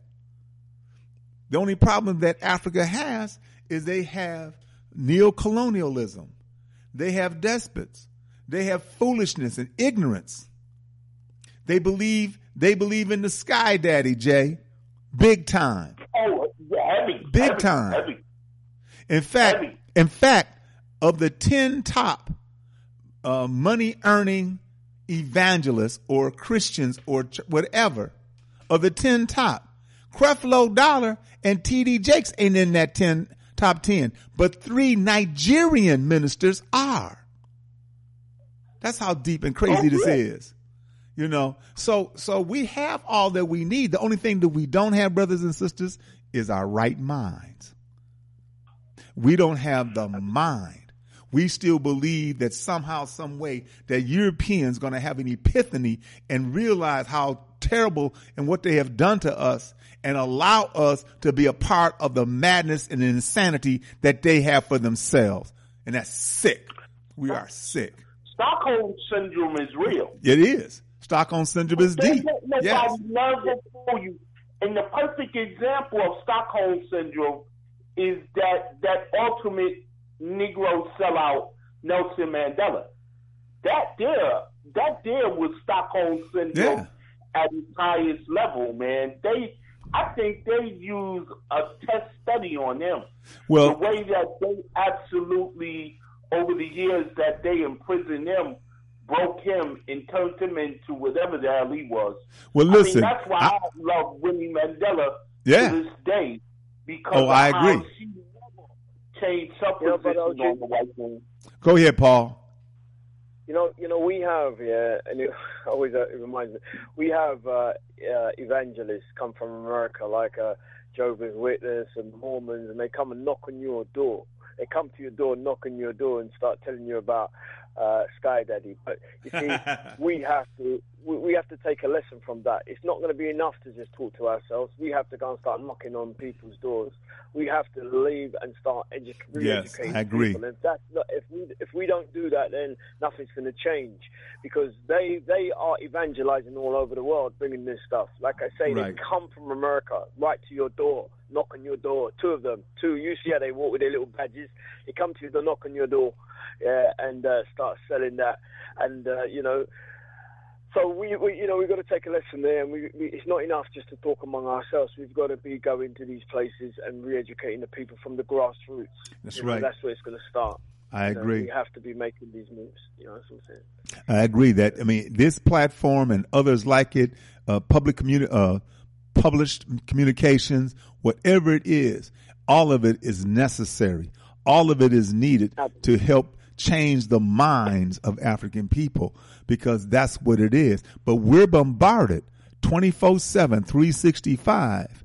The only problem that Africa has is they have neocolonialism. They have despots. They have foolishness and ignorance. They believe they believe in the sky daddy, Jay. Big time. Oh, heavy. Big heavy, time. Heavy. In fact, Heavy. in fact, of the ten top uh, money earning evangelists or Christians or ch- whatever, of the ten top, Creflo Dollar and T D Jakes ain't in that ten top ten, but three Nigerian ministers are. That's how deep and crazy Oh, this yeah. is. You know, so so we have all that we need. The only thing that we don't have, brothers and sisters, is our right minds. We don't have the mind. We still believe that somehow, some way, that Europeans going to have an epiphany and realize how terrible and what they have done to us, and allow us to be a part of the madness and the insanity that they have for themselves. And that's sick. We are sick. Stockholm syndrome is real. It is. Stockholm syndrome is deep. Nobody Yes. loves it for you. And the perfect example of Stockholm syndrome is that that ultimate Negro sellout, Nelson Mandela. That there, that there was Stockholm syndrome Yeah. at its highest level, man. They, I think they use a test study on him. Well- the way that they absolutely, over the years that they imprisoned him, broke him and turned him into whatever the hell he was. Well, listen, I mean, that's why I- I, love Winnie Mandela Yeah. to this day. Because Oh, I of how agree. she never changed her Yeah, but position O G on the white man. Go ahead, Paul. You know, you know, we have, yeah, and it always uh, it reminds me, we have uh, uh, evangelists come from America, like uh, Jehovah's Witness and Mormons, and they come and knock on your door. They come to your door, knock on your door, and start telling you about uh, Sky Daddy. But you see, we have to we, we have to take a lesson from that. It's not going to be enough to just talk to ourselves. We have to go and start knocking on people's doors. We have to leave and start edu- Yes, re-educating I agree. people. And if that's not, if we if we don't do that, then nothing's going to change, because they they are evangelizing all over the world, bringing this stuff. Like I say, Right. they come from America right to your door, knock on your door. Two of them, two. You see how they walk with their little badges. They come to you, they knock on your door, yeah, and uh, start selling that. And uh, you know. So we, we, you know, we've got to take a lesson there, and we, we, it's not enough just to talk among ourselves. We've got to be going to these places and re-educating the people from the grassroots. That's You know, right. That's where it's going to start. I You know, agree. we have to be making these moves. You know, that's what I'm saying. I agree that, I mean, this platform and others like it, uh, public communi- uh, published communications, whatever it is, all of it is necessary. All of it is needed to help change the minds of African people, because that's what it is. But we're bombarded twenty-four seven, three sixty-five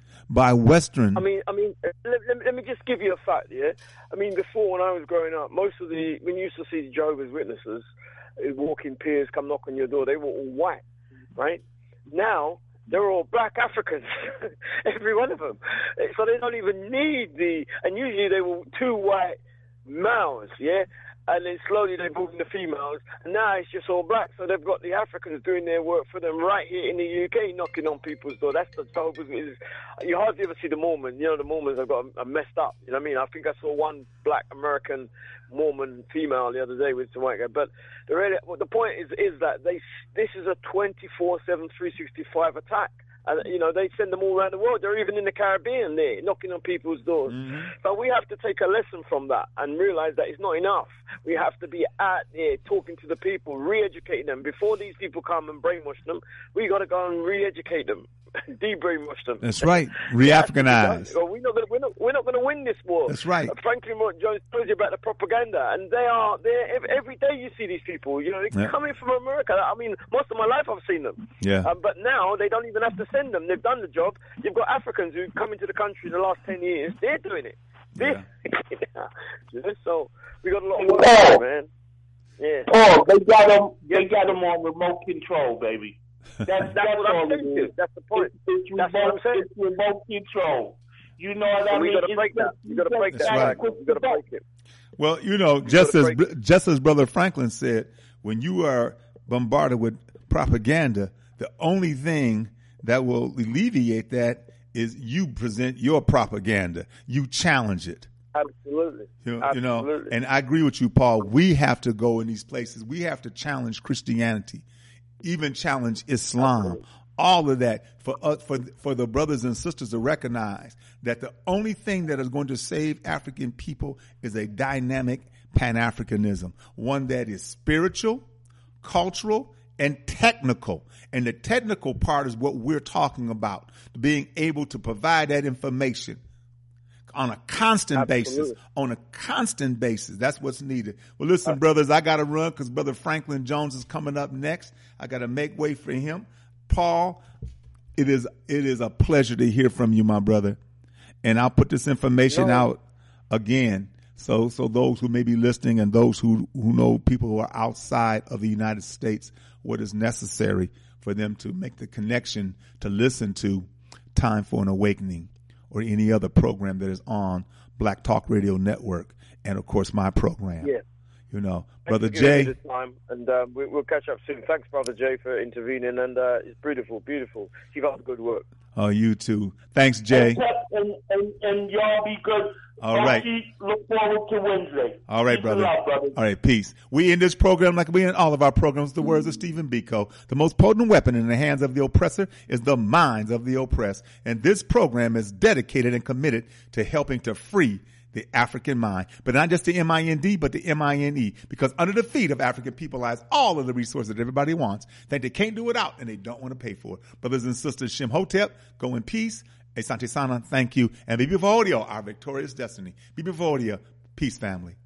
by Western. I mean, I mean, let, let, let me just give you a fact, yeah? I mean, before, when I was growing up, most of the, when you used to see Jehovah's Witnesses, uh, walking peers come knock on your door, they were all white, right? Now, they're all black Africans, every one of them. So they don't even need the, and usually they were two white males, yeah? And then slowly they brought in the females, and now it's just all black. So they've got the Africans doing their work for them right here in the U K, knocking on people's door. That's the Jehovah's Witnesses. You hardly ever see the Mormons. You know, the Mormons have got a, a messed up. You know what I mean? I think I saw one black American Mormon female the other day with some white guy. But the really, well, the point is, is that they this is a twenty-four seven, three sixty-five attack. And, you know, they send them all around the world. They're even in the Caribbean there, knocking on people's doors. Mm-hmm. So we have to take a lesson from that and realize that it's not enough. We have to be out there talking to the people, re-educating them. Before these people come and brainwash them, we got to go and re-educate them, de-brainwash them. That's right. Re-Africanize. Well, we're not going to we're not, we're not going to win this war. That's right. Uh, Franklin Jones told you about the propaganda, and they are there every, every day. You see these people. You know, they're yeah. coming from America. I mean, most of my life I've seen them. Yeah. Um, but now they don't even have to send them. They've done the job. You've got Africans who've come into the country in the last ten years. They're doing it. They're, yeah. You know, so we got a lot of work to do, man. Yeah. Oh, they got them. They got them on remote control, baby. That's, that's, that's what I'm saying. it is. That's the point. It's, it's that's remote, what I'm saying. It's remote control. You know what so I we mean? got to break that. We got to break that. right. We got to break it. Well, you know, just as just as Brother Franklin said, when you are bombarded with propaganda, the only thing that will alleviate that is you present your propaganda. You challenge it. Absolutely. You know, Absolutely. you know, and I agree with you, Paul. We have to go in these places. We have to challenge Christianity, even challenge Islam. Absolutely. All of that for us, for for the brothers and sisters to recognize that the only thing that is going to save African people is a dynamic Pan-Africanism, one that is spiritual, cultural, and technical. And the technical part is what we're talking about, being able to provide that information on a constant Absolutely. basis, on a constant basis. That's what's needed. Well, listen, brothers, I got to run because Brother Franklin Jones is coming up next. I got to make way for him. Paul, it is it is a pleasure to hear from you, my brother. And I'll put this information no. out again. So so those who may be listening and those who, who know people who are outside of the United States, what is necessary for them to make the connection to listen to Time for an Awakening or any other program that is on Black Talk Radio Network and, of course, my program. Yeah. You know, Thanks Brother for Jay. the time, and uh, we, we'll catch up soon. Thanks, Brother Jay, for intervening, and uh, it's beautiful, beautiful. Keep up the good work. Oh, you too. Thanks, Jay. And, and, and y'all be good. All right. Look forward to Wednesday. All right, peace brother. Love, brother. All right, peace. We in this program, like we in all of our programs, the words of Stephen Biko. The most potent weapon in the hands of the oppressor is the minds of the oppressed. And this program is dedicated and committed to helping to free the African mind, but not just the M I N D, but the M I N E, because under the feet of African people lies all of the resources that everybody wants, that they can't do without and they don't want to pay for. Brothers and sisters, Shem Hotep, go in peace. Asante Sana, thank you. And Bibi Vodio, our victorious destiny. Bibi Vodio, peace, family.